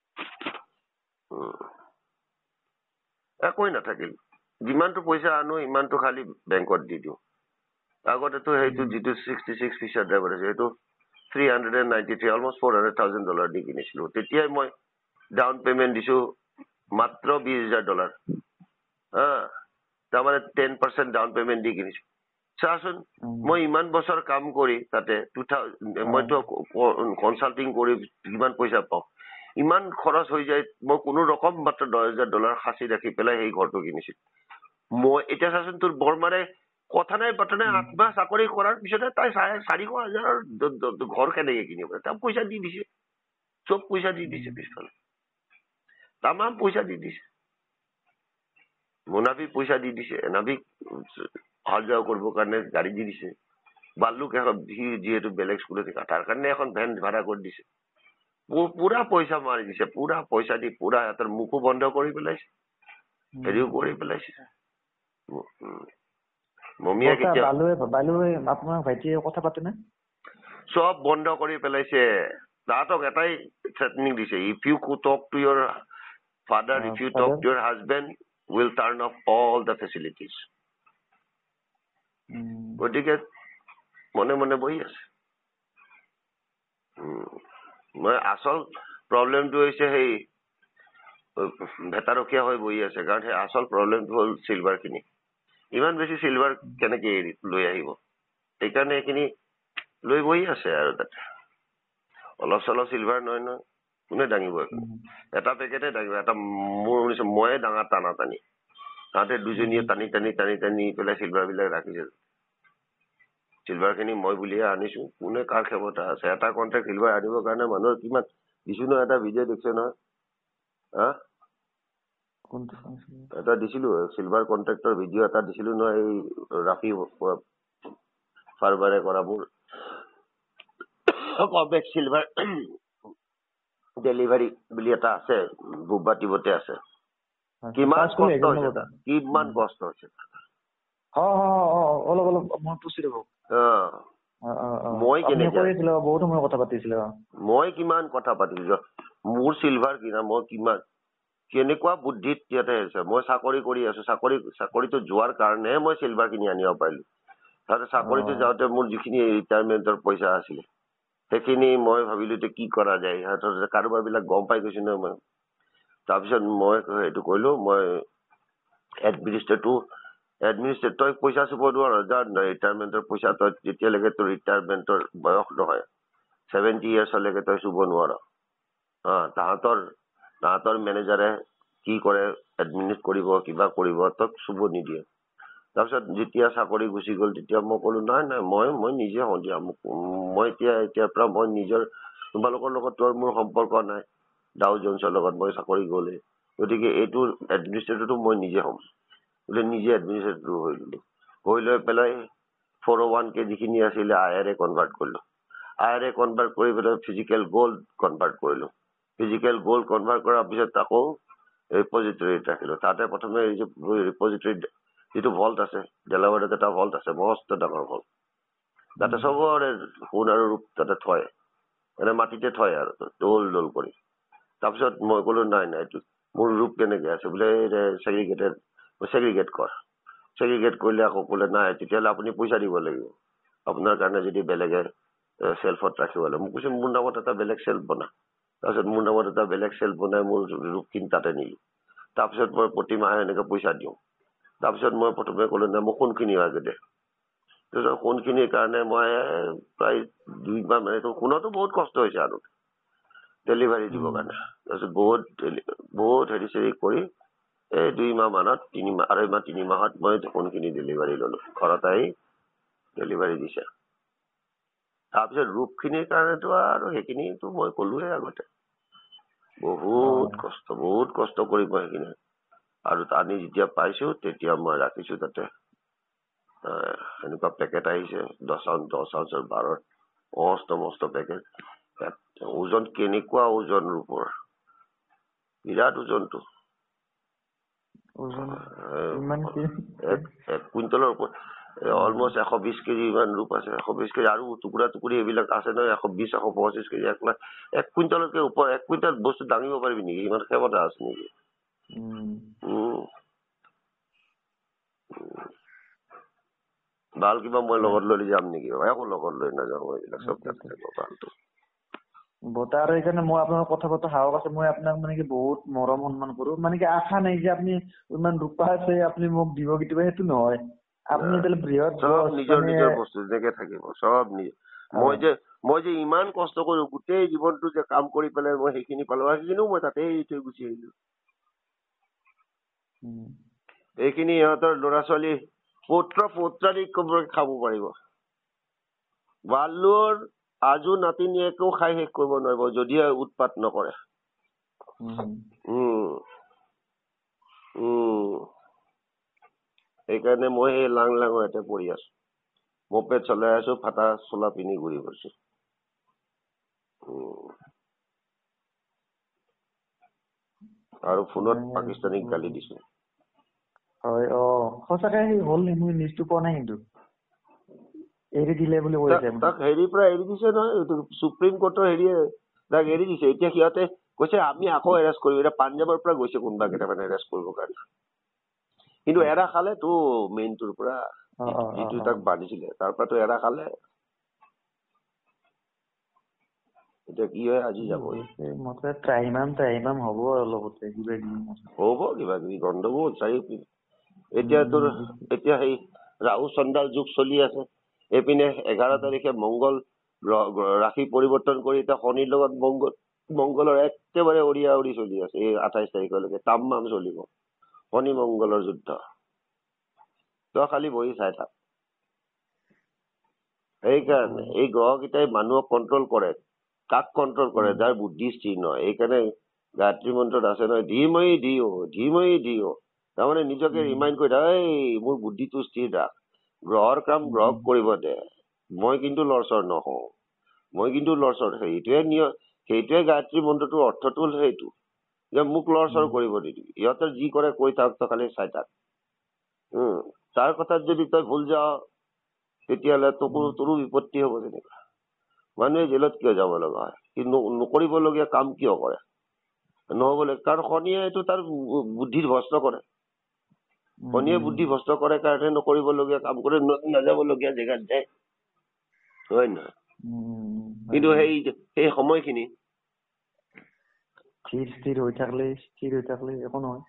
B: একোৱেই নাথাকিল যিমানটো পইচা আনো ইমানটো খালি বেংকত দি দিওঁ আগতেতো সেইটো যিটো ছিক্সটি ছিক্স ফিচাৰ ড্ৰাইভাৰ আছে সেইটো three hundred and ninety three almost four hundred thousand dollar দি কিনিছিলো তেতিয়াই মই ডাউন পেমেণ্ট দিছো মাত্ৰ বিশ হাজাৰ ডলাৰ হা তাৰমানে টেন পাৰ্চেণ্ট ডাউন পেমেণ্ট দি কিনিছো চাচোন মই ইমান বছৰ কাম কৰি তাতে টু থাউজেণ্ড মইতো কনচাল্টিং কৰি কিমান পইচা পাওঁ ইমান খৰচ হৈ যায় মই কোনো ৰকম মাত্ৰ দহ হাজাৰ ডলাৰ সাঁচি ৰাখি পেলাই সেই ঘৰটো কিনিছিলো মই এতিয়া চাচোন তোৰ বৰমাৰে কথা নাই বাৰ্তা নাই আঠ মাহ চাকৰি কৰাৰ পিছতে তাই চাৰিশ হাজাৰৰ ঘৰ কেনেকে কিনিব তাক পইচা দি দিছে চব পইচা দি দিছে পিছফালে তামাম পইচা দি দিছে মোনাফিক পইচা দি দিছে এনাফিক অহা যোৱা কৰিবৰ কাৰণে গাড়ী দি দিছে বাল্লুক এখন সি যিহেতু বেলেগ স্কুলত শিকা তাৰ কাৰণে এখন ভেন ভাড়া কৰি দিছে পুৰা পইচা মাৰি দিছে পুৰা পইচা দি পুৰা সিহঁতৰ মুখো বন্ধ কৰি পেলাইছে হেৰিও কৰি পেলাইছে মমিয়া কেতিয়া
A: আপোনাৰ ভাইটিয়ে কথা পাতে নে
B: চব বন্ধ কৰি পেলাইছে তাহাঁতক এটাই থ্ৰেটনিং দিছে if you talk to your father if you talk to your husband will turn off all the facilities গতিকে মনে মনে বহি আছে মই আচল প্ৰব্লেমটো হৈছে সেই ভেটাৰখীয়া হৈ বহি আছে কাৰণ সেই আচল প্ৰব্লেমটো হ'ল চিলভাৰ খিনি ইমান বেছি চিলভাৰ কেনেকে লৈ আহিব সেইকাৰণে এইখিনি লৈ বহি আছে আৰু তাতে অলপ চলপ চিলভাৰ নহয় নহয় কোনে দাঙিব এটা পেকেটে দাঙিব এটা মোৰ শুনিছো ময়ে ডাঙৰ টানা টানি তাহাঁতে দুজনীয়ে টানি টানি টানি টানি পেলাই চিলভাৰ বিলাক ৰাখিছে চিলভাৰ খিনি মই বুলিয়ে আনিছো কোনে কাৰ ক্ষমতা আছে এটা কণ্টেক্ট চিলভাৰ আনিবৰ কাৰণে মানুহৰ কিমান দিছো ন এটা ভিডিঅ' দেখিছে নহয় হা এটা দিছিলো চিলভাৰ কণ্ট্ৰেক্টৰ ভিডিঅ' এটা দিছিলো নহয় এই ৰাফি ফাৰবাৰে কৰাবোৰ কবেক চিলভাৰ ডেলিভাৰী বুলি এটা আছে বুবা টিবতে আছে কিমান কষ্ট হৈছে তাত কিমান কষ্ট হৈছে
A: অলপ অলপ মই পুছি ৰব
B: মই কেনেকে
A: বহুত সময় কথা পাতিছিলো
B: মই কিমান কথা পাতিছিলো মোৰ চিলভাৰ কিনা মই কিমান কেনেকুৱা বুদ্ধিত ইয়াতে আছে মই চাকৰি কৰি আছো চাকৰি চাকৰিটো যোৱাৰ কাৰণেহে মই চিলভাৰ কিনি আনিব পাৰিলো তাতে চাকৰিটো যাওঁতে মোৰ যিখিনি ৰিটায়াৰমেণ্টৰ পইচা আছিলে সেইখিনি মই ভাবিলো এতিয়া কি কৰা যায় সিহঁতৰ কাৰোবাৰ বিলাক গম পাই গৈছো ন মই তাৰপিছত মই এইটো কৰিলো মই এডমিনিষ্ট্ৰেটৰ এডমিনিষ্ট্ৰেট তই পইচা চুব নোৱাৰ যাৰ ৰিটায়াৰমেণ্টৰ পইচা তই যেতিয়ালৈকে তোৰ ৰিটায়াৰমেণ্টৰ বয়স নহয় ছেভেণ্টি ইয়াৰ্ছলৈকে তই চুব নোৱাৰ হা তাহাঁতৰ তাহাঁতৰ মেনেজাৰে কি কৰে এডমিনিট কৰিব কিবা কৰিব তক চুব নিদিয়ে তাৰপিছত যেতিয়া চাকৰি গুচি গ'ল তেতিয়া মই ক'লো নাই নাই মই মই নিজে সন্ধিয়া মোক মই এতিয়া এতিয়াৰ পৰা মই নিজৰ তোমালোকৰ লগত তোৰ মোৰ সম্পৰ্ক নাই ডাও জনছৰ লগত মই চাকৰি গ'লে গতিকে এইটো এডমিনিষ্ট্ৰেটৰটো মই নিজে হ'ম বোলে নিজে এডমিনিষ্ট্ৰেটৰ হৈ গ'লো হৈ লৈ পেলাই ফ'ৰ অ' ওৱান কে যিখিনি আছিলে আই আৰ এ কনভাৰ্ট কৰিলো আই আৰ এ কনভাৰ্ট কৰি পেলাই ফিজিকেল গ'ল্ড কনভাৰ্ট কৰিলো ফিজিকেল গ'ল্ড কনভাৰ্ট কৰাৰ পিছত আকৌ ৰিপজিটৰীত ৰাখিলো তাতে প্ৰথমে ৰিপজিটৰীত যিটো ভল্ট আছে ডেলাৱাৰত এটা ভল্ট আছে মস্ত ডাঙৰ ভল্ট তাতে চবৰে সোণ আৰু ৰূপ তাতে থয় মানে মাটিতে থয় আৰু দৌল দৌল কৰি তাৰপিছত মই ক'লো নাই নাই এইটো মোৰ ৰূপ কেনেকে আছে বোলে ছেগ্ৰিগেটেড ছেগ্ৰিগেট কৰ ছেগ্ৰিগেট কৰিলে আকৌ ক'লে নাই তেতিয়াহ'লে আপুনি পইচা দিব লাগিব আপোনাৰ কাৰণে যদি বেলেগে চেল্ফত ৰাখিব লাগে মোক কৈছে মোৰ নামত এটা বেলেগ চেল্ফ বনা তাৰপিছত মোৰ নামত এটা বেলেগ চেল্ফ বনাই মোৰ ৰূপখিনি তাতে নিলো তাৰপিছত মই প্ৰতি মাহে এনেকে পইচা দিওঁ তাৰপিছত মই প্ৰথমে ক'লো নাই মোক সোণখিনি আগে দে তাৰপিছত সোণখিনিৰ কাৰণে মই প্ৰায় দুই মাহ মানে সোণতো বহুত কষ্ট হৈছে আৰু ডেলিভাৰী দিবৰ কাৰণে তাৰপিছত বহুত বহুত হেৰি চেৰি কৰি এই দুই মাহ মানত তিনি মাহ আঢ়ৈ মাহ তিনি মাহত মই সোণখিনি ডেলিভাৰী ললো ঘৰত আহি ডেলিভাৰী দিছে তাৰপিছত ৰূপখিনিৰ কাৰণেতো আৰু সেইখিনিতো মই ক'লোৱে আগতে বহুত কষ্ট বহুত কষ্ট কৰি মই সেইখিনি আৰু আনি যেতিয়া পাইছো তেতিয়া মই ৰাখিছো তাতে এনেকুৱা পেকেট আহিছে দহ আউঞ্চ দহ আউঞ্চৰ বাৰৰ মস্ত মস্ত পেকেট ওজন কেনেকুৱা ওজন ৰূপৰ বিৰাট ওজনটো এক কুইণ্টলৰ ওপৰত অলমষ্ট এশ বিশ কেজি ইমান ৰূপ আছে এশ বিশ কেজি আৰু টুকুৰা টুকুৰি এইবিলাক আছে নহয় এশ বিশ এশ পঁচিছ কেজি এক লাখ এক কুইণ্টলতকে ওপৰ এক কুইণ্টল বস্তু দাঙিব পাৰিবি নেকি ইমান ক্ষমতা আছে নেকি ভাল কিবা মই লগত লৈ যাম নেকি একো লগত লৈ নাযাওঁ এইবিলাক চব থাকিব ভালটো
A: বতা আৰু সেইকাৰণে মই আপোনাৰ কথা বতৰা সাহস আছে মই আপোনাক মানে কি বহুত মৰম সন্মান কৰো মানে কি আশা নাই যে আপুনি ইমান ৰূপা আছে আপুনি মোক দিব কেতিয়াবা সেইটো নহয় আপুনি বৃহৎ
B: চব নিজৰ নিজৰ বস্তু যেনেকে থাকিব চব মই যে মই যে ইমান কষ্ট কৰো গোটেই জীৱনটো যে কাম কৰি পেলাই মই সেইখিনি পালো সেইখিনিও মই তাতে এৰি থৈ গুচি আহিলো এইখিনি ইহঁতৰ ল'ৰা ছোৱালী পুত্ৰ পৌত্ৰাদি খাব পাৰিব বাল্যৰ আজো নাতিনীয়েকেও খাই শেষ কৰিব নোৱাৰিব যদিহে উৎপাত নকৰে উম উম সেইকাৰণে মই সেই লাং লাঙৰ ইয়াতে পৰি আছো মপেড চলাই আছো ফাটা চোলা পিন্ধি ঘূৰি গৈছো আৰু ফোনত পাকিস্তানীক গালি দিছো
A: হয় অ সঁচাকে সেই হ'ল নি মই নিউজটো পোৱা নাই কিন্তু এৰি দিলে বুলি কৈছে
B: তাক হেৰিৰ পৰা এৰি দিছে নহয় সুপ্ৰিম কোৰ্টৰ হেৰিয়ে তাক এৰি দিছে এতিয়া সিহঁতে কৈছে আমি আকৌ এৰেষ্ট কৰিম এতিয়া পাঞ্জাৱৰ পৰা গৈছে কোনোবা কেইটামান এৰেষ্ট কৰিবৰ কাৰণে কিন্তু এৰা খালে তো মেইনটোৰ পৰা যিটো তাক বান্ধিছিলে তাৰ পৰাতো এৰা খালে এতিয়া কি হয় আজি যাব হ'ব কিবা কিবি গণ্ডগোল চাৰিওপিনে এতিয়া তোৰ এতিয়া সেই ৰাহু চন্দাল যুগ চলি আছে এইপিনে এঘাৰ তাৰিখে মংগল ৰাশি পৰিৱৰ্তন কৰি এতিয়া শনিৰ লগত মংগল মংগলৰ একেবাৰে উৰিয়া উৰি চলি আছে এই আঠাইছ তাৰিখলৈকে তামাম চলিব শনি মংগলৰ যুদ্ধ তই খালি বহি চাই থাক সেইকাৰণে এই গ্ৰহকেইটাই মানুহক কণ্ট্ৰল কৰে কাক কণ্ট্ৰল কৰে যাৰ বুদ্ধি স্থিৰ নহয় এইকাৰণে গায়ত্ৰী মন্ত্ৰত আছে নহয় ধীমহি ধিও ধীমহি ধিও তাৰমানে নিজকে ৰিমাইণ্ড কৰি থাক এই মোৰ বুদ্ধিটো স্থিৰ ৰাখ গ্ৰহৰ কাম গ্ৰহক কৰিব দে মই কিন্তু লৰচৰ নহওঁ মই কিন্তু লৰচৰ সেইটোৱে নিয়ম সেইটোৱে গায়ত্ৰী মন্ত্ৰটোৰ অৰ্থটো হ'ল সেইটো যে মোক লৰচৰ কৰিব নিদিবি ইহঁতৰ যি কৰে কৈ থাক তই খালি চাই থাক উম তাৰ কথাত যদি তই ভুল যাৱ তেতিয়াহ'লে তোকো তোৰো বিপত্তি হ'ব তেনেকুৱা মানুহে জেলত কিয় যাব লগা হয় সি নকৰিবলগীয়া কাম কিয় কৰে নহ'ব লাগে কাৰণ শনিয়ে এইটো তাৰ বুদ্ধিৰ ভ্ৰষ্ট কৰে শনিয়ে বুদ্ধি ভ্ৰষ্ট কৰে কাৰণে নকৰিবলগীয়া কাম কৰে নাযাবলগীয়া জেগাত যায় হয় নহয় কিন্তু সেই সেই সময়খিনি
A: স্থিৰ স্থিৰ হৈ থাকিলে স্থিৰ হৈ থাকিলে একো নহয়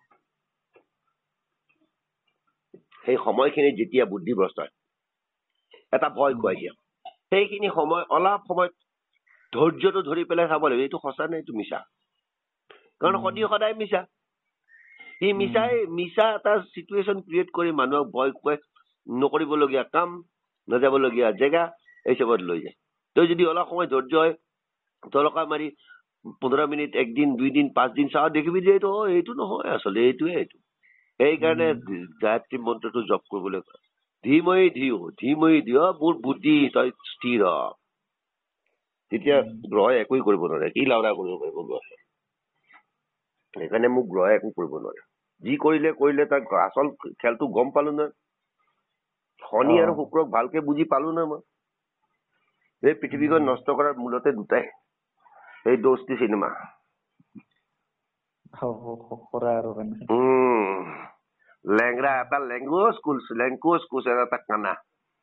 B: সেই সময়খিনিত যেতিয়া বুদ্ধিভ্ৰষ্ট হয় এটা ভয় খুৱাই দিয়ে সেইখিনি সময় অলপ সময় ধৈৰ্যটো ধৰি পেলাই চাব লাগিব এইটো সঁচা নে এইটো মিছা কাৰণ শনি সদায় মিছা সি মিছাই মিছা এটা চিটুৱেশ্যন ক্ৰিয়েট কৰি মানুহক ভয় খুৱাই নকৰিবলগীয়া কাম নাযাবলগীয়া জেগা এই চবত লৈ যায় তই যদি অলপ সময় ধৈৰ্য হয় তলকা মাৰি পোন্ধৰ মিনিট একদিন দুইদিন পাঁচদিন চাওঁ দেখিবি যে এইটো এইটো নহয় আচলতে এইটোৱে এইটো সেইকাৰণে গায়ত্ৰী মন্ত্ৰটো জপ কৰিবলৈ কয় ধীমহি ধিও ধীমহি ধিও মোৰ বুদ্ধি তই স্থিৰ হ তেতিয়া গ্ৰহে একোৱে কৰিব নোৱাৰে কি লাউৰা কৰিব পাৰিব গ্ৰহে সেইকাৰণে মোক গ্ৰহে একো কৰিব নোৱাৰে যি কৰিলে কৰিলে তাৰ আচল খেলটো গম পালো নহয় শনি আৰু শুক্ৰক ভালকে বুজি পালো নহয় মই এই পৃথিৱীখন নষ্ট কৰাৰ মূলতে দুটাই এই দোস্তি চিনেমা লেংৰা এটা লেংগুৱেজ স্কুল লেংগুৱেজ স্কুল এটা কানা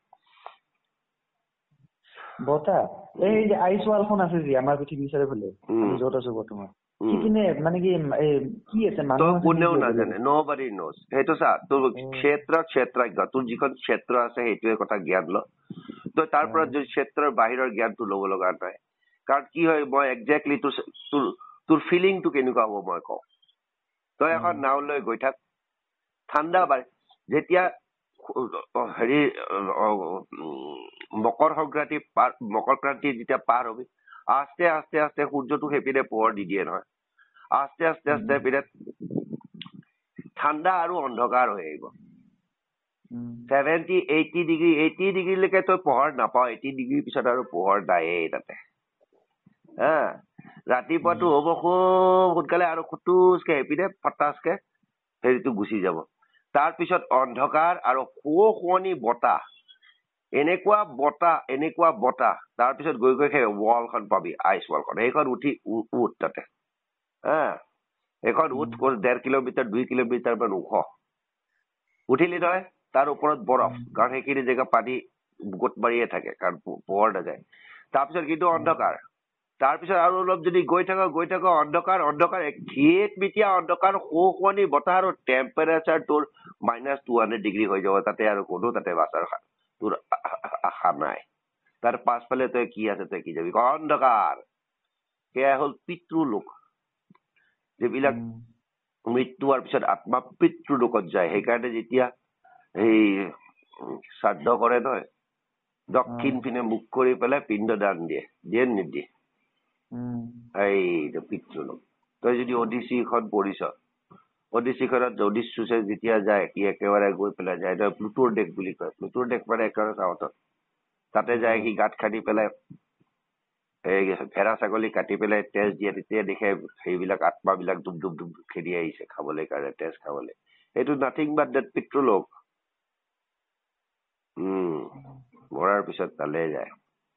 A: বতা এই যে আইচ ৱালখন আছে যে আমাৰ পৃথিৱীৰ চাৰিওফালে য'ত আছো বৰ্তমান সিপিনে মানে কি কি আছে মানুহ
B: কোনেও নাজানে নবডি ন'জ সেইটো চা তোৰ ক্ষেত্ৰ ক্ষেত্ৰজ্ঞ তোৰ যিখন ক্ষেত্ৰ আছে সেইটোৱে কথা জ্ঞান ল তই তাৰ পৰা ক্ষেত্ৰৰ বাহিৰৰ জ্ঞানটো ল'ব লগা নাই কাৰণ কি হয় মই একজেক্টলি তোৰ তোৰ তোৰ ফিলিংটো কেনেকুৱা হ'ব মই কওঁ তই এখন নাও লৈ গৈ থাক ঠাণ্ডা বাৰে যেতিয়া হেৰি মকৰ সংক্ৰান্তি পাৰ মকৰ ক্ৰান্তি যেতিয়া পাৰ হবি আস্তে আস্তে আস্তে সূৰ্যটো সেইপিনে পোহৰ দি দিয়ে নহয় আস্তে আস্তে আস্তে পিনে ঠাণ্ডা আৰু অন্ধকাৰ হৈ আহিব ছেভেণ্টি এইটি ডিগ্ৰী এইটি ডিগ্ৰীলৈকে তই পোহৰ নাপাৱ এইটি ডিগ্ৰীৰ পিছত আৰু পোহৰ নায়েই তাতে হা ৰাতিপুৱাটো হ'ব খুব সোনকালে আৰু খুটুচকে সেইপিনে ফটাচকে হেৰিটো গুচি যাব তাৰপিছত অন্ধকাৰ আৰু শো শুৱনি বতাহ এনেকুৱা বতাহ এনেকুৱা বতাহ তাৰপিছত গৈ গৈ সেই ৱালখন পাবি আইচ ৱালখন সেইখন উঠি উঠ তাতে হা সেইখন উঠ ডেৰ কিলোমিটাৰ দুই কিলোমিটাৰ মান ওখ উঠিলি নহয় তাৰ ওপৰত বৰফ কাৰণ সেইখিনি জেগা পানী গোট মাৰিয়ে থাকে কাৰণ পোহৰ নাযায় তাৰপিছত কিন্তু অন্ধকাৰ তাৰপিছত আৰু অলপ যদি গৈ থাক গৈ থাক অন্ধকাৰ অন্ধকাৰ ঘিত মিতিয়া অন্ধকাৰ শো শুৱনি বতাহ আৰু টেম্পাৰেচাৰ তোৰ মাইনাছ টু হাণ্ড্ৰেড ডিগ্ৰী হৈ যাব তাতে আৰু কোনো তাতে বাছৰ তোৰ আশা নাই তাৰ পাছফালে তই কি আছে তই কি যাবি অন্ধকাৰ সেয়া হ'ল পিতৃলোক যিবিলাক মৃত্যু হোৱাৰ পিছত আত্মা পিতৃলোকত যায় সেইকাৰণে যেতিয়া সেই শ্ৰাদ্ধ কৰে নহয় দক্ষিণ পিনে মুখ কৰি পেলাই পিণ্ড দান দিয়ে দিয়ে নিদিয়ে এইটো পিতৃলোক তই যদি অডিচিখন পঢ়িছ অডিচিখনত অডিচুচে যেতিয়া যায় সি একেবাৰে গৈ পেলাই যায় তই প্লুটোৰ দেশ বুলি কয় প্লুটোৰ দেশ মানে একেবাৰে চাউথত তাতে যায় সি গাঁত খান্দি পেলাই এই ভেড়া ছাগলী কাটি পেলাই তেজ দিয়ে তেতিয়া দেখে সেইবিলাক আত্মাবিলাক ডুব ডুব ডুব খেদি আহিছে খাবলৈ কাৰণে তেজ খাবলৈ এইটো নাথিং বাট ডেট পিতৃলোক উম মৰাৰ পিছত তালে যায়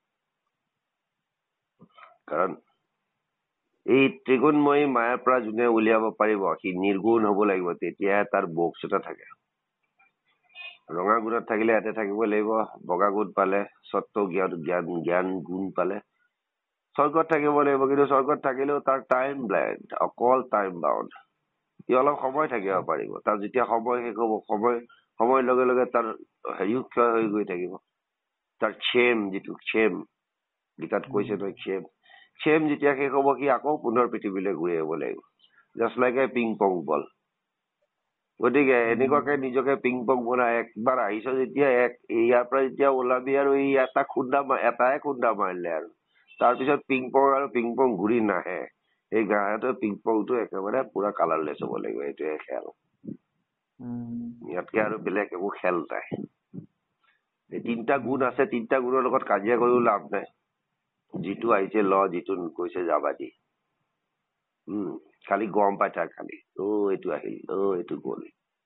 B: কাৰণ এই ত্ৰিগুণময়ী মায়াৰ পৰা যোনে উলিয়াব পাৰিব সি নিৰ্গুণ হব লাগিব তেতিয়াহে তাৰ বক্স এটা থাকে ৰঙা গুণত থাকিলে ইয়াতে থাকিব লাগিব বগা গুণ পালে সত্য জ্ঞান জ্ঞান জ্ঞান গুণ পালে স্বৰ্গত থাকিব লাগিব কিন্তু স্বৰ্গত থাকিলেও তাৰ টাইম ব্লেণ্ড অকল টাইম বাউণ্ড সি অলপ সময় থাকিব পাৰিব তাৰ যেতিয়া সময় শেষ হ'ব সময় সময়ৰ লগে লগে তাৰ হেৰিও ক্ষয় হৈ গৈ থাকিব তাৰ ক্ষেম যিটো ক্ষেম গীতাত কৈছে নহয় ক্ষেম ক্ষেম যেতিয়া শেষ হ'ব সি আকৌ পুনৰ পৃথিৱীলৈ ঘূৰি আহিব লাগিব just like a ping pong বল গতিকে এনেকুৱাকে নিজকে পিং পং বনাই একবাৰ আহিছ যেতিয়া এক ইয়াৰ পৰা যেতিয়া ওলাবি আৰু এই এটা খুন্দা এটাই খুন্দা মাৰিলে আৰু তাৰপিছত পিং পং আৰু পিং পং ঘূৰি নাহে এই গাঁৱতে পিং পংটো একেবাৰে পুৰা কালাৰলেছ হ'ব লাগিব এইটোৱে খেল ইয়াতকে আৰু বেলেগ একো খেল নাই এই তিনিটা গুণ আছে তিনিটা গুণৰ লগত কাজিয়া কৰিও লাভ নাই যিটো আহিছে ল যিটো কৈছে যাবা দি উম খালি গম পাই থাক খালি অ এইটো আহিল অ এইটো গ'ল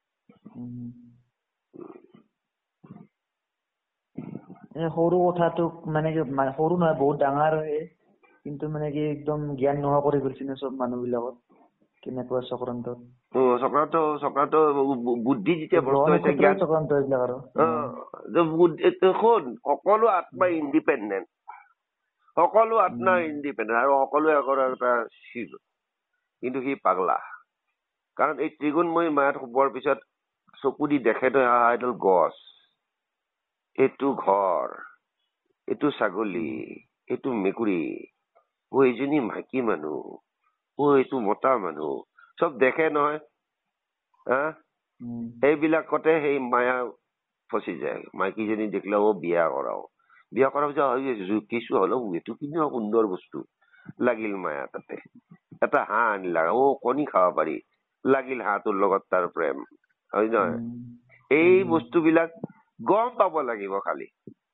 A: সৰু কথাটোক মানে কি সৰু নহয় বহুত ডাঙৰ কিন্তু মানে কি একদম জ্ঞান নোহোৱা কৰি গৈছে না চব মানুহ বিলাকত কেনেকুৱা চক্ৰান্তত
B: অ চক্ৰান্ত চক্ৰান্ত বুদ্ধি যেতিয়া বস্তু হৈছে জ্ঞান
A: চক্ৰান্ত এইবিলাক আৰু
B: শুন সকলো আত্মা ইণ্ডিপেণ্ডেণ্ট সকলো আত্মা ইণ্ডিপেণ্ডেণ্ট আৰু সকলোৱে আগৰ এটা শিৱ কিন্তু সি পাগলা কাৰণ এই ত্ৰিগুণময়ী মায়াত শুবৰ পিছত চকু দি দেখে তই আহা এডাল গছ এইটো ঘৰ এইটো ছাগলী এইটো মেকুৰী অ এইজনী মাইকী মানুহ অ এইটো মতা মানুহ চব দেখে নহয় হা সেইবিলাকতে সেই মায়া ফচি যায় মাইকীজনী দেখিলে অ বিয়া কৰাও বিয়া কৰাৰ পিছত কিছু হলেও এইটো কিন্তু সুন্দৰ বস্তু লাগিল মায়া তাতে। এটা হাঁহ আনিলা, অ কণী খাব পাৰি, লাগিল হাঁহটোৰ লগত তাৰ প্ৰেম, হয় নহয়? এই বস্তুবিলাক গম পাব লাগিব খালি।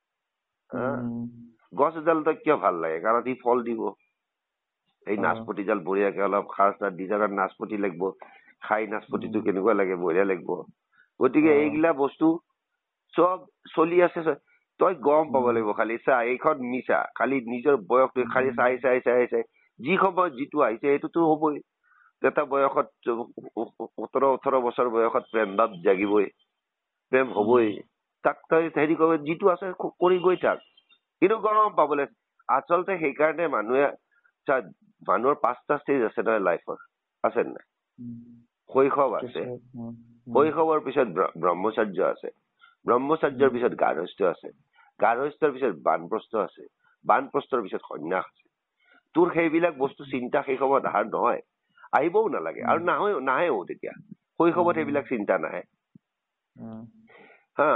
B: গছ এডাল তই কিয় ভাল লাগে? কাৰণ সি ফল দিব। এই নাচপতিডাল বঢ়িয়াকে অলপ সাৰ চাৰ দি জেগাত নাচপতি লাগিব, খাই নাচপতিটো কেনেকুৱা লাগে, বঢ়িয়া লাগিব। গতিকে এইগিলা বস্তু চব চলি আছে, তই গম পাব লাগিব খালি। চা এইখন মিছা, খালি নিজৰ বয়সটো খালি চাই চাই চাই চাই যি সময়ত যিটো আহিছে সেইটোতো হবই। এটা বয়সত সোতৰ ওঠৰ বছৰ বয়সত প্ৰেম ভাৱ জাগিবই, প্ৰেম হবই। তাক তই হেৰি কৰিব, যিটো আছে কৰি গৈ থাক, কিন্তু গৰম পাবলৈ। আচলতে সেইকাৰণে মানুহে চা, মানুহৰ পাঁচটা ষ্টেজ আছে নহয় লাইফৰ, আছে নাই? শৈশৱ আছে, শৈশৱৰ পিছত ব্ৰহ্মচাৰ্য আছে, ব্ৰহ্মচাৰ্যৰ পিছত গাৰ্হস্থ্য আছে, গাৰ্হস্থ্যৰ পিছত বানপ্ৰস্থ আছে, বানপ্ৰস্থৰ পিছত সন্ন্যাস আছে। তোৰ সেইবিলাক বস্তু চিন্তা সেই সময়ত আহাৰ নহয়, আহিবও নালাগে, আৰু নাহে নাহেও তেতিয়া। শৈশৱত সেইবিলাক চিন্তা নাহে। হা,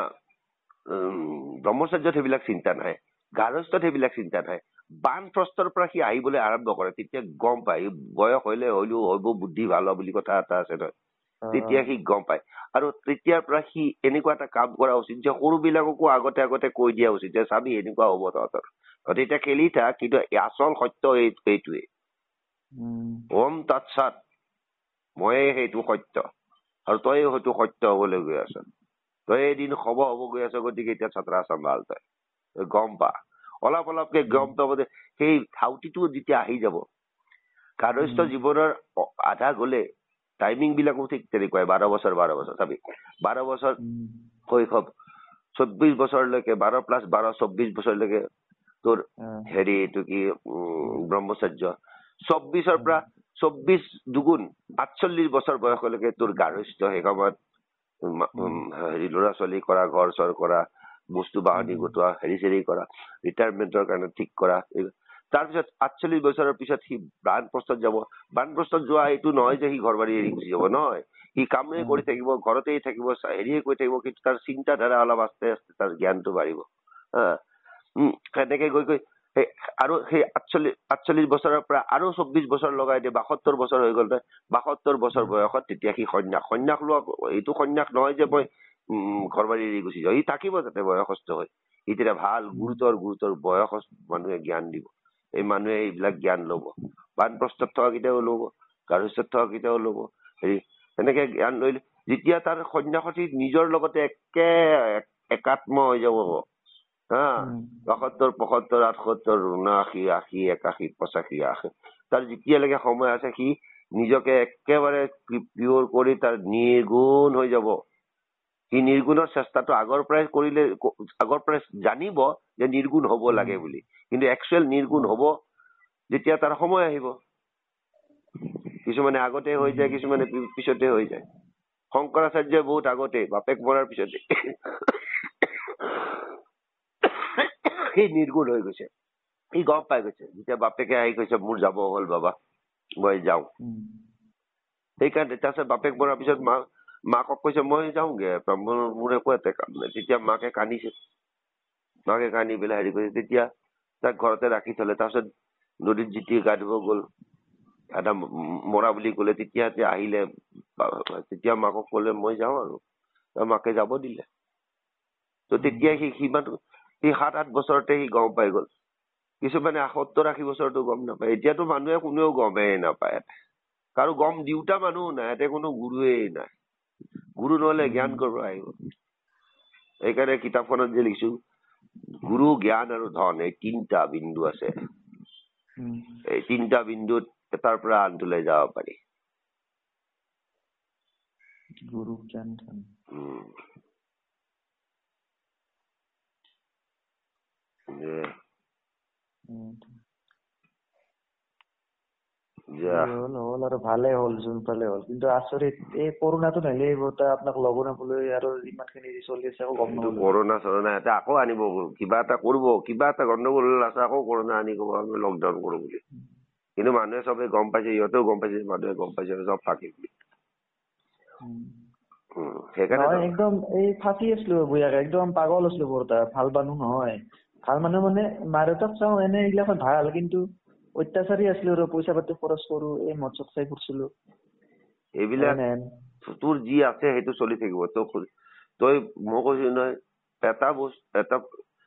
B: উম ব্ৰহ্মচাৰ্যত সেইবিলাক চিন্তা নাহে, গাৰ্হস্থ্যত সেইবিলাক চিন্তা নাহে। বানপ্ৰস্থৰ পৰা সি আহিবলৈ আৰম্ভ কৰে, তেতিয়া গম পায় বয়স হলে হলেও হব, বুদ্ধি ভাল হোৱা বুলি কথা এটা আছে নহয়। তেতিয়া সি গম পায়, আৰু তেতিয়াৰ পৰা সি এনেকুৱা এটা কাম কৰা উচিত যে সৰু বিলাককো আগতে আগতে কৈ দিয়া উচিত যে চাবি এনেকুৱা হব তহঁতৰ, তেতিয়া খেলি থাক, কিন্তু আচল সত্য এইটোৱে। ওম তৎসৎ, ময়ে সেইটো সত্য, আৰু তই হয়তো সত্য হবলৈ গৈ আছ। তই এদিন হব হব গৈ আছ, গতিকে এতিয়া চতৰা চম্ভাল, তই গম পা। অলপ অলপকে গম পাব যে সেই ধাউতিটো যেতিয়া আহি যাব, গাৰ্হস্থ্য জীৱনৰ আধা গলে টাইমিং বিলাকো ঠিক তেনেকুৱাই। বাৰ বছৰ বাৰ বছৰ চাবি, বাৰ বছৰ শৈশৱ, চৌব্বিশ বছৰলৈকে, বাৰ প্লাছ বাৰ চৌব্বিশ বছৰলৈকে তোৰ হেৰি এইটো কি উম ব্ৰহ্মচাৰ্য, চৌব্বিশৰ পৰা চৌব্বিশ দুগুণ আঠচল্লিশ বছৰ বয়সলৈকে তোৰ গাৰ্হস্থ্য। সেই সময়ত হেৰি ল'ৰা ছোৱালী কৰা, ঘৰ চৰ কৰা, বস্তু বাহানি গোটোৱা, হেৰি চেৰি কৰা, ৰিটায়াৰমেন্টৰ কাৰণে ঠিক কৰা। তাৰপিছত আঠচল্লিশ বছৰৰ পিছত সি বানপ্ৰস্থত যাব। বানপ্ৰস্থত যোৱা এইটো নহয় যে সি ঘৰ বাৰী এৰি গুচি যাব, নহয়। সি কামেই কৰি থাকিব, ঘৰতেই থাকিব, হেৰিয়ে কৰি থাকিব, কিন্তু তাৰ চিন্তাধাৰা অলপ আস্তে আস্তে তাৰ জ্ঞানটো বাঢ়িব। হা, উম সেনেকে গৈ গৈ সেই আৰু সেই আঠচল্লিশ আঠচল্লিশ বছৰৰ পৰা আৰু চৌব্বিশ বছৰ লগাই দিয়ে, বাসত্তৰ বছৰ হৈ গ'ল। বাসত্তৰ বছৰ বয়সত তেতিয়া সি সন্ন্যাস, সন্ন্যাস লোৱা এইটো সন্ন্যাস নহয় যে মই উম ঘৰ বাৰী এৰি গুচি যাওঁ, সি থাকিব যাতে বয়সস্থ হয়। সি তেতিয়া ভাল গুৰুতৰ গুৰুতৰ বয়সস্থ মানুহে জ্ঞান দিব, এই মানুহে এইবিলাক জ্ঞান লব। বানপ্ৰস্থত থকা কেইটাও লব, গাৰ্হস্থ্যত থকা কেইটাও লব। হেৰি এনেকে জ্ঞান লৈ যেতিয়া তাৰ সন্ন্যাসী নিজৰ লগতে একে একাত্ম হৈ যাব, হা, বাসত্তৰ পঁয়সত্তৰ আঠসত্তৰ ঊনাশী আশী একাশী পঁচাশী আশী, তাৰ যেতিয়ালৈকে সময় আছে সি নিজকে একেবাৰে পিয়ৰ কৰি তাৰ নিৰ্গুণ হৈ যাব। সি নিৰ্গুণৰ চেষ্টাটো আগৰ পৰাই কৰিলে, আগৰ পৰাই জানিব যে নিৰ্গুণ হব লাগে বুলি, কিন্তু একচুৱেল নিৰ্গুণ হব যেতিয়া তাৰ সময় আহিব। কিছুমানে আগতে হৈ যায়, কিছুমানে পিছতে হৈ যায়। শংকৰাচাৰ্যই বহুত আগতে, বাপেক মৰাৰ পিছতে সি নিৰ্গুণ হৈ গৈছে। সি গম পাই গৈছে, যেতিয়া বাপেকে আহি কৈছে মোৰ যাব হ'ল বাবা, মই যাওঁ। সেইকাৰণে তাৰপিছত বাপেক মৰাৰ পিছত মা মাকক কৈছে মই যাওঁগে, মোৰ মোৰ একো এটা কাম নাই। তেতিয়া মাকে কান্দিছে, মাকে কান্দি পেলাই হেৰি কৰিছে, তেতিয়া তাক ঘৰতে ৰাখি থলে। তাৰপিছত নদীত যেতিয়া গা ধুব গ'ল, আধা মৰা বুলি কলে, তেতিয়া আহিলে, তেতিয়া মাকক কলে মই যাওঁ, আৰু মাকে যাব দিলে। ত তেতিয়া সি সিমান সি সাত আঠ বছৰতে সি গম পাই গল। কিছুমানে সত্তৰ আশী বছৰতো গম নাপায়। এতিয়াতো মানুহে কোনেও গমেই নাপায়, কাৰো গম দিওঁতা মানুহ নাই, ইয়াতে কোনো গুৰুৱেই নাই। গুৰু নহলে জ্ঞান কৰ পৰা আহিব? সেইকাৰণে কিতাপখনত যে লিখিছো, গুৰু, জ্ঞান আৰু ধন, এই তিনটা বিন্দু আছে। এই তিনটা বিন্দুত এটাৰ পৰা আনটোলৈ যাব পাৰি।
A: গুৰু, জ্ঞান, ধন। হ'ল হ'ল আৰু ভালে হ'ল, যোনফালে হ'ল। কিন্তু আচৰিত এই কৰোণাটো নাহিলে এইবোৰ আপোনাক লব নাপাবলৈ, আৰু ইমান খিনি চলি আছে আকৌ গম নাপালো।
B: কৰোণা চৰোণা এটা আকৌ আনিব, কিবা এটা কৰিব, কিবা এটা গণ্ডগোল আছে, আকৌ কৰোণা আনি কব আমি লকডাউন কৰো বুলি। কিন্তু মানুহে চবে গম পাইছে, সিহঁতেও গম পাইছে, মানুহে গম পাইছে চব ফাঁকি বুলি।
A: নহয় একদম এই ফাঁচি আছিলো বঢ়িয়াকে, একদম পাগল আছিলো বৰতা। ভাল মানুহ নহয়, ভাল মানুহ মানে মা দেউতাক চাওঁ এনে এইগিলাখন ভাল, কিন্তু অত্যাচাৰী আছিলো আৰু পইচা পাতি খৰচ কৰো এই মদ চদ খাই ফুৰিছিলো
B: এইবিলাক তোৰ যি আছে সেইটো চলি থাকিব তই তই মই কৈছো নহয় এটা বস্তু এটা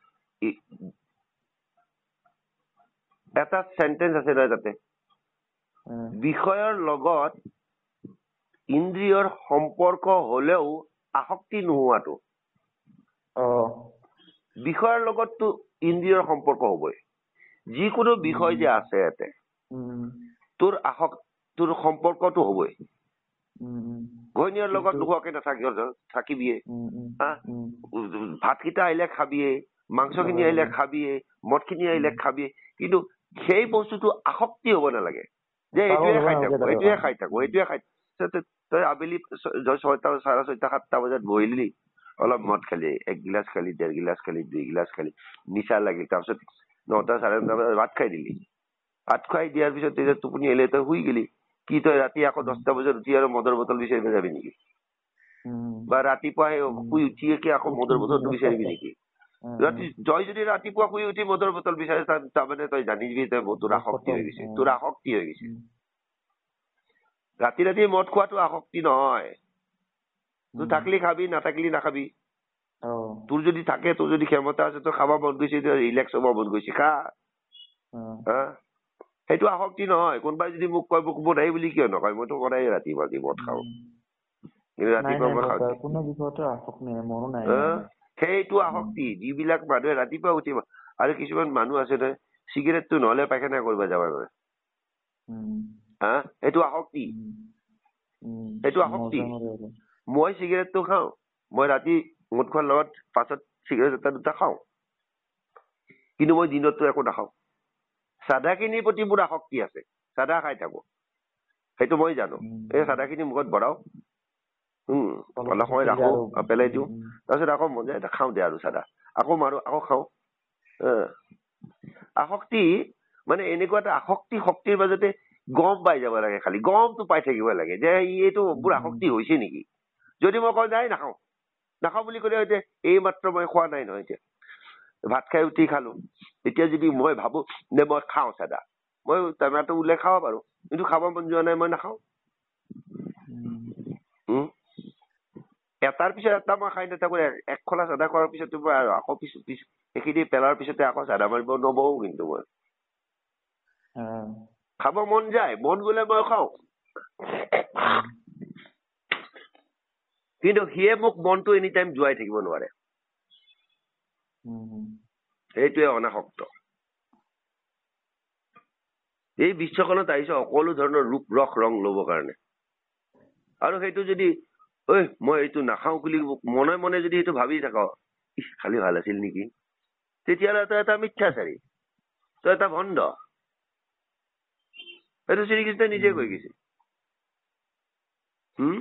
B: এটা সেন্টেন্স আছে নহয় তাতে বিষয়ৰ লগত ইন্দ্ৰিয়ৰ সম্পৰ্ক হলেও আসক্তি নোহোৱাটো বিষয়ৰ লগততো ইন্দ্ৰিয়ৰ সম্পৰ্ক হবই যিকোনো বিষয় যে আছে ইয়াতে তোৰ আসক্ত তোৰ সম্পৰ্কটো হবই ঘৈণীৰ লগত নোহোৱাকে নাথাকি থাকিবিয়ে ভাতকেইটা আহিলে খাবিয়ে মাংসখিনি আহিলে খাবিয়ে মদখিনি আহিলে খাবিয়ে কিন্তু সেই বস্তুটো আসক্তি হব নালাগে যে এইটোৱে খাই থাকো এইটোৱে খাই থাকো এইটোৱে খাই তই আবেলি ছয়টা চাৰে ছয়টা সাতটা বজাত বহিলি অলপ মদ খালি এক গিলাচ খালি ডেৰ গিলাচ খালি দুই গিলাচ খালি নিচা লাগিল তাৰপিছত নটা চাৰে নটা বজাত ভাত খাই দিলি ভাত খুৱাই দিয়াৰ পিছত তেতিয়া টোপনি আহিলে তই শুই গেলি কি তই ৰাতি আকৌ দহটা বজাত উঠি আৰু মদৰ বটল বিচাৰিব যাবি নেকি বা ৰাতিপুৱা শুই উঠিয়ে কি আকৌ মদৰ বটলটো বিচাৰিবি নেকি ৰাতি তই যদি ৰাতিপুৱা শুই উঠি মদৰ বটল বিচাৰে তাৰমানে তই জানিবি তই তোৰ আসক্তি হৈ গৈছে তোৰ আসক্তি হৈ গৈছে ৰাতি ৰাতি মদ খোৱাটো আসক্তি নহয় তোৰ থাকলি খাবি নাথাকিলি নাখাবি তোৰ যদি থাকে তোৰ যদি ক্ষমতা আছে তই খাব মন গৈছে ৰিলেক্স হব মন গৈছে খা সেইটো আসক্তি নহয় কোনোবাই যদি মোক কয় মোক বনাই বুলি কিয় নকয় মইতো সদায় ৰাতিপুৱা মদ খাওঁ কিন্তু ৰাতিপুৱা মই খাওঁ সেইটো আসক্তি যিবিলাক মানুহে ৰাতিপুৱা উঠিব আৰু কিছুমান মানুহ আছে নহয় চিগাৰেটটো নহলে পাইখানা কৰিব যাব নোৱাৰে হা সেইটো আসক্তি সেইটো আসক্তি মই চিগাৰেটটো খাওঁ মই ৰাতি মদ খোৱাৰ লগত পাছত চিগাৰেট এটা দুটা খাওঁ কিন্তু মই দিনততো একো নাখাওঁ চাদাখিনিৰ প্ৰতি মোৰ আসক্তি আছে চাদা খাই থাকো সেইটো মই জানো এই চাদাখিনি মুখত ভৰাও উম অলপ সময় ৰাখো পেলাই দিওঁ তাৰপিছত আকৌ মন যায় খাওঁ দে আৰু চাদা আকৌ মাৰো আকৌ খাওঁ আসক্তি মানে এনেকুৱা এটা আসক্তি শক্তিৰ মাজতে গম পাই যাব লাগে খালি গমটো পাই থাকিব লাগে যে এইটো মোৰ আসক্তি হৈছে নেকি যদি মই কওঁ নাই নাখাওঁ নাখাওঁ বুলি ক'লে এতিয়া এই মাত্ৰ মই খোৱা নাই নহয় এতিয়া ভাত খাই উঠি খালো এতিয়া যদি মই ভাবো যে মই খাওঁ চাদা মই টেমাটো উলিয়াই খাব পাৰো কিন্তু খাব মন যোৱা নাই মই নাখাওঁ এটাৰ পিছত এটা মই খাই নাথাকো এক খোলা চাদা খোৱাৰ পিছতো মই আৰু আকৌ পিছ পিছ সেইখিনি পেলাৰ পিছতে আকৌ চাদা মাৰিব নবহো কিন্তু মই খাব মন যায় মন গলে মই খাওঁ কিন্তু সিয়ে মোক মনটো এনি টাইম জোৱাই থাকিব নোৱাৰে সেইটোৱে অনাসক্ত এই বিশ্বখনত আহিছে সকলো ধৰণৰ ৰূপ ৰস ৰং লবৰ কাৰণে আৰু সেইটো যদি ঐ মই এইটো নাখাওঁ বুলি মনে মনে যদি সেইটো ভাবি থাক খালি ভাল আছিল নেকি তেতিয়াহ'লে তই এটা মিথ্যাচাৰী তই এটা ভণ্ড সেইটো শ্ৰীকৃষ্ণই নিজে কৈ গৈছে হম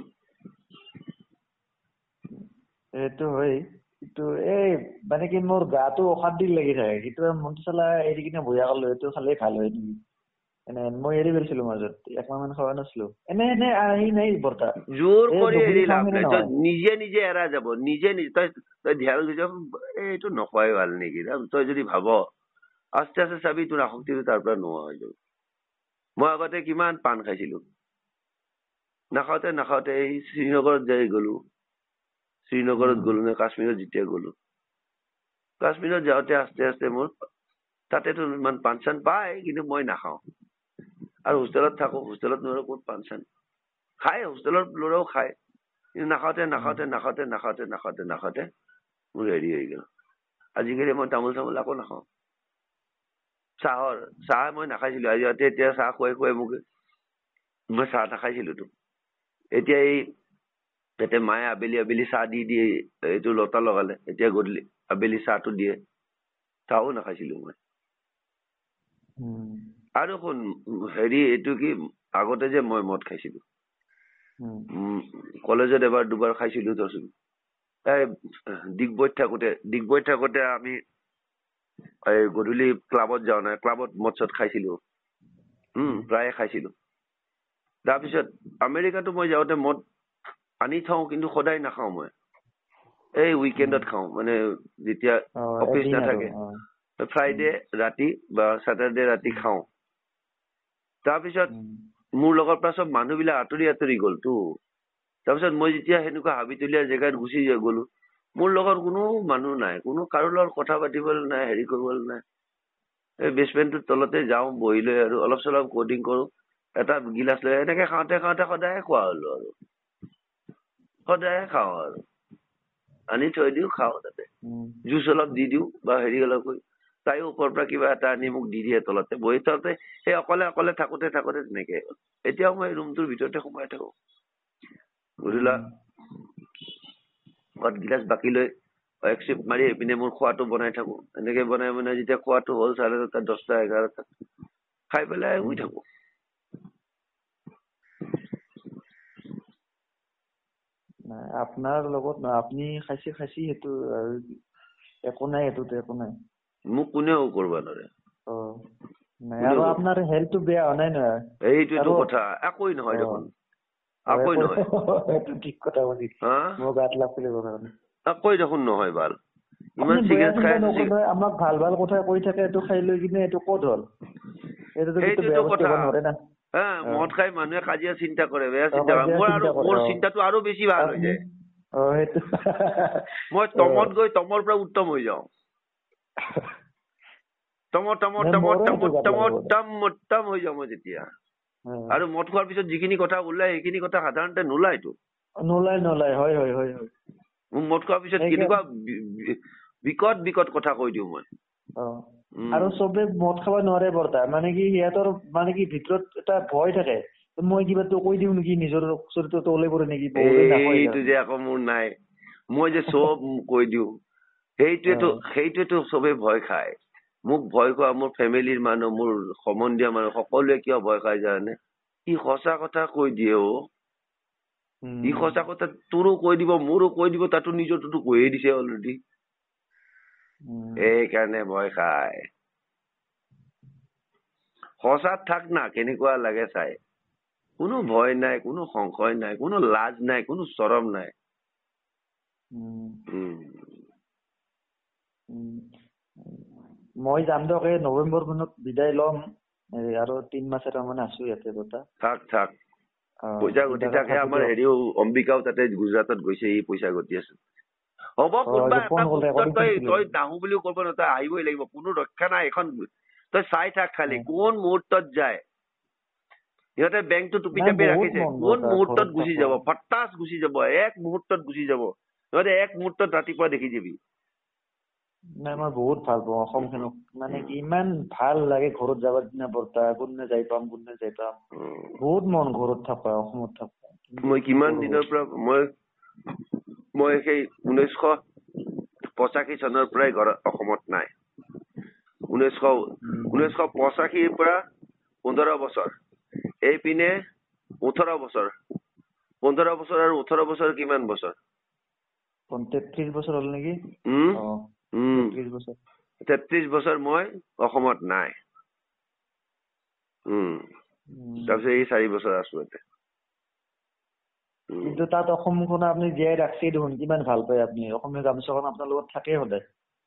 A: এইটো হয় কিন্তু এই মানে কি মোৰ গাটো অশান্তি লাগি থাকে কিন্তু মনটো চালা এৰি কিনে বঢ়িয়া কৰিলো এইটো খালেই ভাল হয় নেকি এনে মই এৰি পেলাইছিলো মাজত একমাহ মান খোৱা নাছিলো এনে এনে আহি নাই বৰ্তা
B: জোৰ কৰি এৰি লাভ নাই তই নিজে নিজে এৰা যাব নিজে নিজে তই তই ধ্যান দিছ এইটো নকোৱাই ভাল নেকি তই যদি ভাব আস্তে আস্তে চাবি তোৰ আসক্তিটো তাৰ পৰা নোহোৱা হৈ যাব মই আগতে কিমান পাণ খাইছিলো নাখাওঁতে নাখাওঁতে এই শ্ৰীনগৰত যাই গলো শ্ৰীনগৰত গলো নে কাশ্মীৰত যেতিয়া গলো কাশ্মীৰত যাওঁতে আস্তে আস্তে মোৰ তাতেতো ইমান পাণ চান পায় কিন্তু মই নাখাওঁ আৰু হোষ্টেলত থাকো হোষ্টেলত নোৱাৰো ক'ত পাণ চান খায় হোষ্টেলৰ ল'ৰাও খায় কিন্তু নাখাওঁতে নাখাওঁতে নাখাওঁতে নাখাওঁতে নাখাওঁতে নাখাওঁতে মোৰ হেৰি হৈ গ'ল আজিকালি মই তামোল চামোল আকৌ নাখাওঁ চাহৰ চাহ মই নাখাইছিলো আজি এতিয়া চাহ খুৱাই খুৱাই মোক মই চাহ নাখাইছিলো তো এতিয়া এই তাতে মায়ে আবেলি আবেলি চাহ দি দিয়ে এইটো লতা লগালে এতিয়া গধূলি আবেলি চাহটো দিয়ে চাহও নাখাইছিলো মই আৰু শুন হেৰি এইটো কি আগতে যে মই মদ খাইছিলো কলেজত এবাৰ দুবাৰ খাইছিলো ধৰচোন এই ডিগবৈত থাকোতে ডিগবৈত থাকোতে আমি এই গধূলি ক্লাবত যাওঁ নাই ক্লাবত মদ চদ খাইছিলো হম প্ৰায়ে খাইছিলো তাৰপিছত আমেৰিকাতো মই যাওঁতে মদ আনি থওঁ কিন্তু সদায় নাখাওঁ মই এই উইকেণ্ডত খাওঁ মানে যেতিয়া অফিচ নাথাকে ফ্ৰাইডে ৰাতি বা স্যাটাৰডে ৰাতি খাওঁ তাৰপিছত মোৰ লগৰ পৰা চব মানুহবিলাক আঁতৰি আঁতৰি গ'লতো। তাৰপিছত মই যেতিয়া সেনেকুৱা হাবিতলীয়া জেগাত গুচি গ'লো, মোৰ লগত কোনো মানুহ নাই, কোনো কাৰো লগত কথা পাতিবলৈ নাই, হেৰি কৰিবলৈ নাই। এই বেছমেণ্টটোৰ তলতে যাওঁ বহি লৈ আৰু অলপ চলপ কডিং কৰোঁ, এটা গিলাচ লৈ এনেকে খাওঁতে খাওঁতে সদায় খোৱা হ'লো আৰু সদায় খাওঁ আৰু আনি থৈ দিওঁ, খাওঁ, তাতে জুচ অলপ দি দিওঁ বা হেৰি অলপ কৰি, তাইও ওপৰৰ পৰা কিবা এটা আনি মোক দি দিয়ে তলতে বহি থাকোঁতে। সেই অকলে অকলে থাকোঁতে থাকোঁতে তেনেকে হ'ল। এতিয়াও মই ৰুমটোৰ ভিতৰতে সোমাই থাকোঁ। গধূলা ভাত গিলাচ বাকি লৈ এক চিপ মাৰি এইপিনে মোৰ খোৱাটো বনাই থাকোঁ। এনেকে বনাই বনাই যেতিয়া খোৱাটো হ'ল চাৰে দহটা দহটা এঘাৰটা খাই পেলাই শুই থাকোঁ।
A: আপোনাৰ লগত আপুনি খাইছে খাইছে সেইটো আৰু একো নাই, সেইটোতো একো নাই।
B: মোক কোনেও কৰিব নোৱাৰে।
A: অ নাই, আৰু আপোনাৰ হেল্থটো বেয়া হোৱা নাই নহয়?
B: এইটোতো কথা একোই নহয় দেখোন, একোই নহয়।
A: সেইটো ঠিক কথা কৈছে, মোৰ গাত লাগছিলে কাৰণে।
B: একোই দেখোন নহয় ভাল।
A: ইমান চিগাৰেট খাই আমাক ভাল ভাল কথা কৈ থাকে, এইটো খাই লৈ কিনে এইটো ক'ত হ'ল?
B: সেইটোতো কথা। হা, মদ খাই মানুহে কাজিয়া চিন্তা কৰে, বেয়া চিন্তা কৰে। মোৰ আৰু মোৰ চিন্তাটো আৰু বেছি ভাল হৈ যায়। মই তমত গৈ তমৰ পৰা উত্তম হৈ যাওঁ। তমৰ তমৰ তমৰ তমৰ তমৰ তম উত্তম হৈ যাওঁ মই তেতিয়া। আৰু মদ খোৱাৰ পিছত যিখিনি কথা ওলাই সেইখিনি কথা সাধাৰণতে নোলাইতো।
A: নোলাই নোলাই হয় হয় হয় হয়।
B: মোক মদ খোৱাৰ পিছত কেনেকুৱা বিকট বিকট কথা কৈ দিওঁ মই।
A: আৰু চবে মদ খাব নোৱাৰে বৰ্তা, মানে কি সিহঁতৰ মানে কি ভিতৰত এটা ভয় থাকে, মই কিবা কৈ দিওঁ নেকি, নিজৰ চৰিত্ৰটো ওলাই পৰে নেকি।
B: এইটো যে আকৌ মোৰ নাই, মই যে চব কৈ দিওঁ, সেইটোৱেতো সেইটোৱেতো চবে ভয় খায়। মোক ভয় খোৱা মোৰ ফেমিলিৰ মানুহ, মোৰ সম্বন্ধীয় মানুহ সকলোৱে কিয় ভয় খাই জানে? ই সঁচা কথা কৈ দিয়ে অ। ই সঁচা কথা তোৰো কৈ দিব, মোৰো কৈ দিব, তাতো নিজৰটোতো কৈয়ে দিছে অলৰেডি। এইকাৰণে ভয় খায়। সঁচাত থাক না, কেনেকুৱা লাগে চাই। কোনো ভয় নাই, কোনো সংশয় নাই, কোনো লাজ নাই, কোনো চৰম নাই।
A: মই যাম দিয়ক, এই নৱেম্বৰ মানত বিদায় লম, আৰু তিন মাস এটা মানে আছো ইয়াতে বৰ্তা।
B: থাক থাক, পইচা ঘটি থাকে। আমাৰ হেৰিও অম্বিকাও তাতে গুজৰাটত গৈছে, ই পইচা ঘটি আছে। হ'ব, কোনোবা এটা মুহূৰ্তত তই তই নাহো বুলিও ক'ব নহয়, তই আহিবই লাগিব, কোনো ৰক্ষা নাই। এখন তই চাই থাক খালি, কোন মুহূৰ্তত যায়। সিহঁতে বেংকটো টুপি টাপি ৰাখিছে, কোন মুহূৰ্তত গুচি যাব, ফটাচ গুচি যাব, এক মুহূৰ্তত গুচি যাব। সিহঁতে এক মুহূৰ্তত ৰাতিপুৱা দেখি যাবি।
A: নাই, মই বহুত ভাল পাওঁ অসমখনক, মানে কি ইমান ভাল লাগে ঘৰত যাবৰ দিনা বৰ্তা, কোনদিনা যাই পাম কোনদিনা যাই পাম, বহুত মন ঘৰত থকা, অসমত থকা।
B: মই কিমান দিনৰ পৰা মই মই সেই ঊনৈছশ পঁচাশী চনৰ পৰাই ঘৰত অসমত নাই। ঊনৈছশ ঊনৈছশ পঁচাশীৰ পৰা পোন্ধৰ বছৰ, এইপিনে ওঠৰ বছৰ, পোন্ধৰ বছৰ আৰু ওঠৰ বছৰ কিমান বছৰ?
A: তেত্ৰিশ বছৰ হ'ল নেকি?
B: তেত্ৰিশ বছৰ মই অসমত নাই। উম তাৰপিছত এই চাৰি বছৰ আছো ইয়াতে।
A: কিন্তু তাত অসমখন আপুনি জীয়াই ৰাখছে দেখোন, কিমান ভাল পায় আপুনি। অসমীয়া গামোচাখন আপোনাৰ লগত থাকেই সদায়,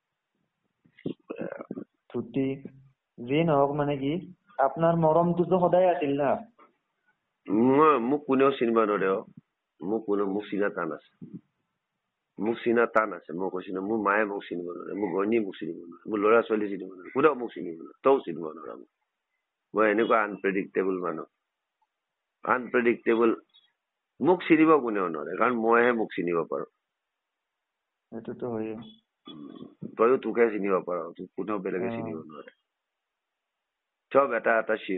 A: ধুতি যি নহওক, মানে কি আপোনাৰ মৰমটোতো সদায় আছিল না।
B: মই মোক কোনেও চিনিব নোৱাৰে। মোক কোনেও মোক চিনা টান আছে, মোক চিনা টান আছে। মই কৈছো ন, মোৰ মায়ে মোক চিনিব নোৱাৰে, মোৰ ঘৈণীয়ে মোক চিনিব নোৱাৰে, মোৰ ল'ৰা ছোৱালী চিনিব নোৱাৰে, কোনেও মোক চিনিব নোৱাৰে, তইও চিনিব নোৱাৰা মোক। মই এনেকুৱা আনপ্ৰেডিক্টেবল মানুহ, আনপ্ৰেডিক্টেবল। মোক চিনিব কোনেও নোৱাৰে, কাৰণ মইহে মোক চিনিব পাৰো।
A: সেইটোতো হয়েই।
B: তইও তোকে চিনিব পাৰ, তোক কোনেও বেলেগে চিনিব নোৱাৰে। চব এটা এটা চিন।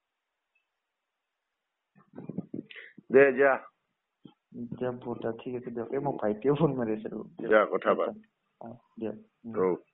B: দে যা
A: ঠিক আছে দিয়ক, এই মোক ভাইটিয়েও ফোন মাৰি আছে।
B: যা কথা পাত।
A: দিয়ক।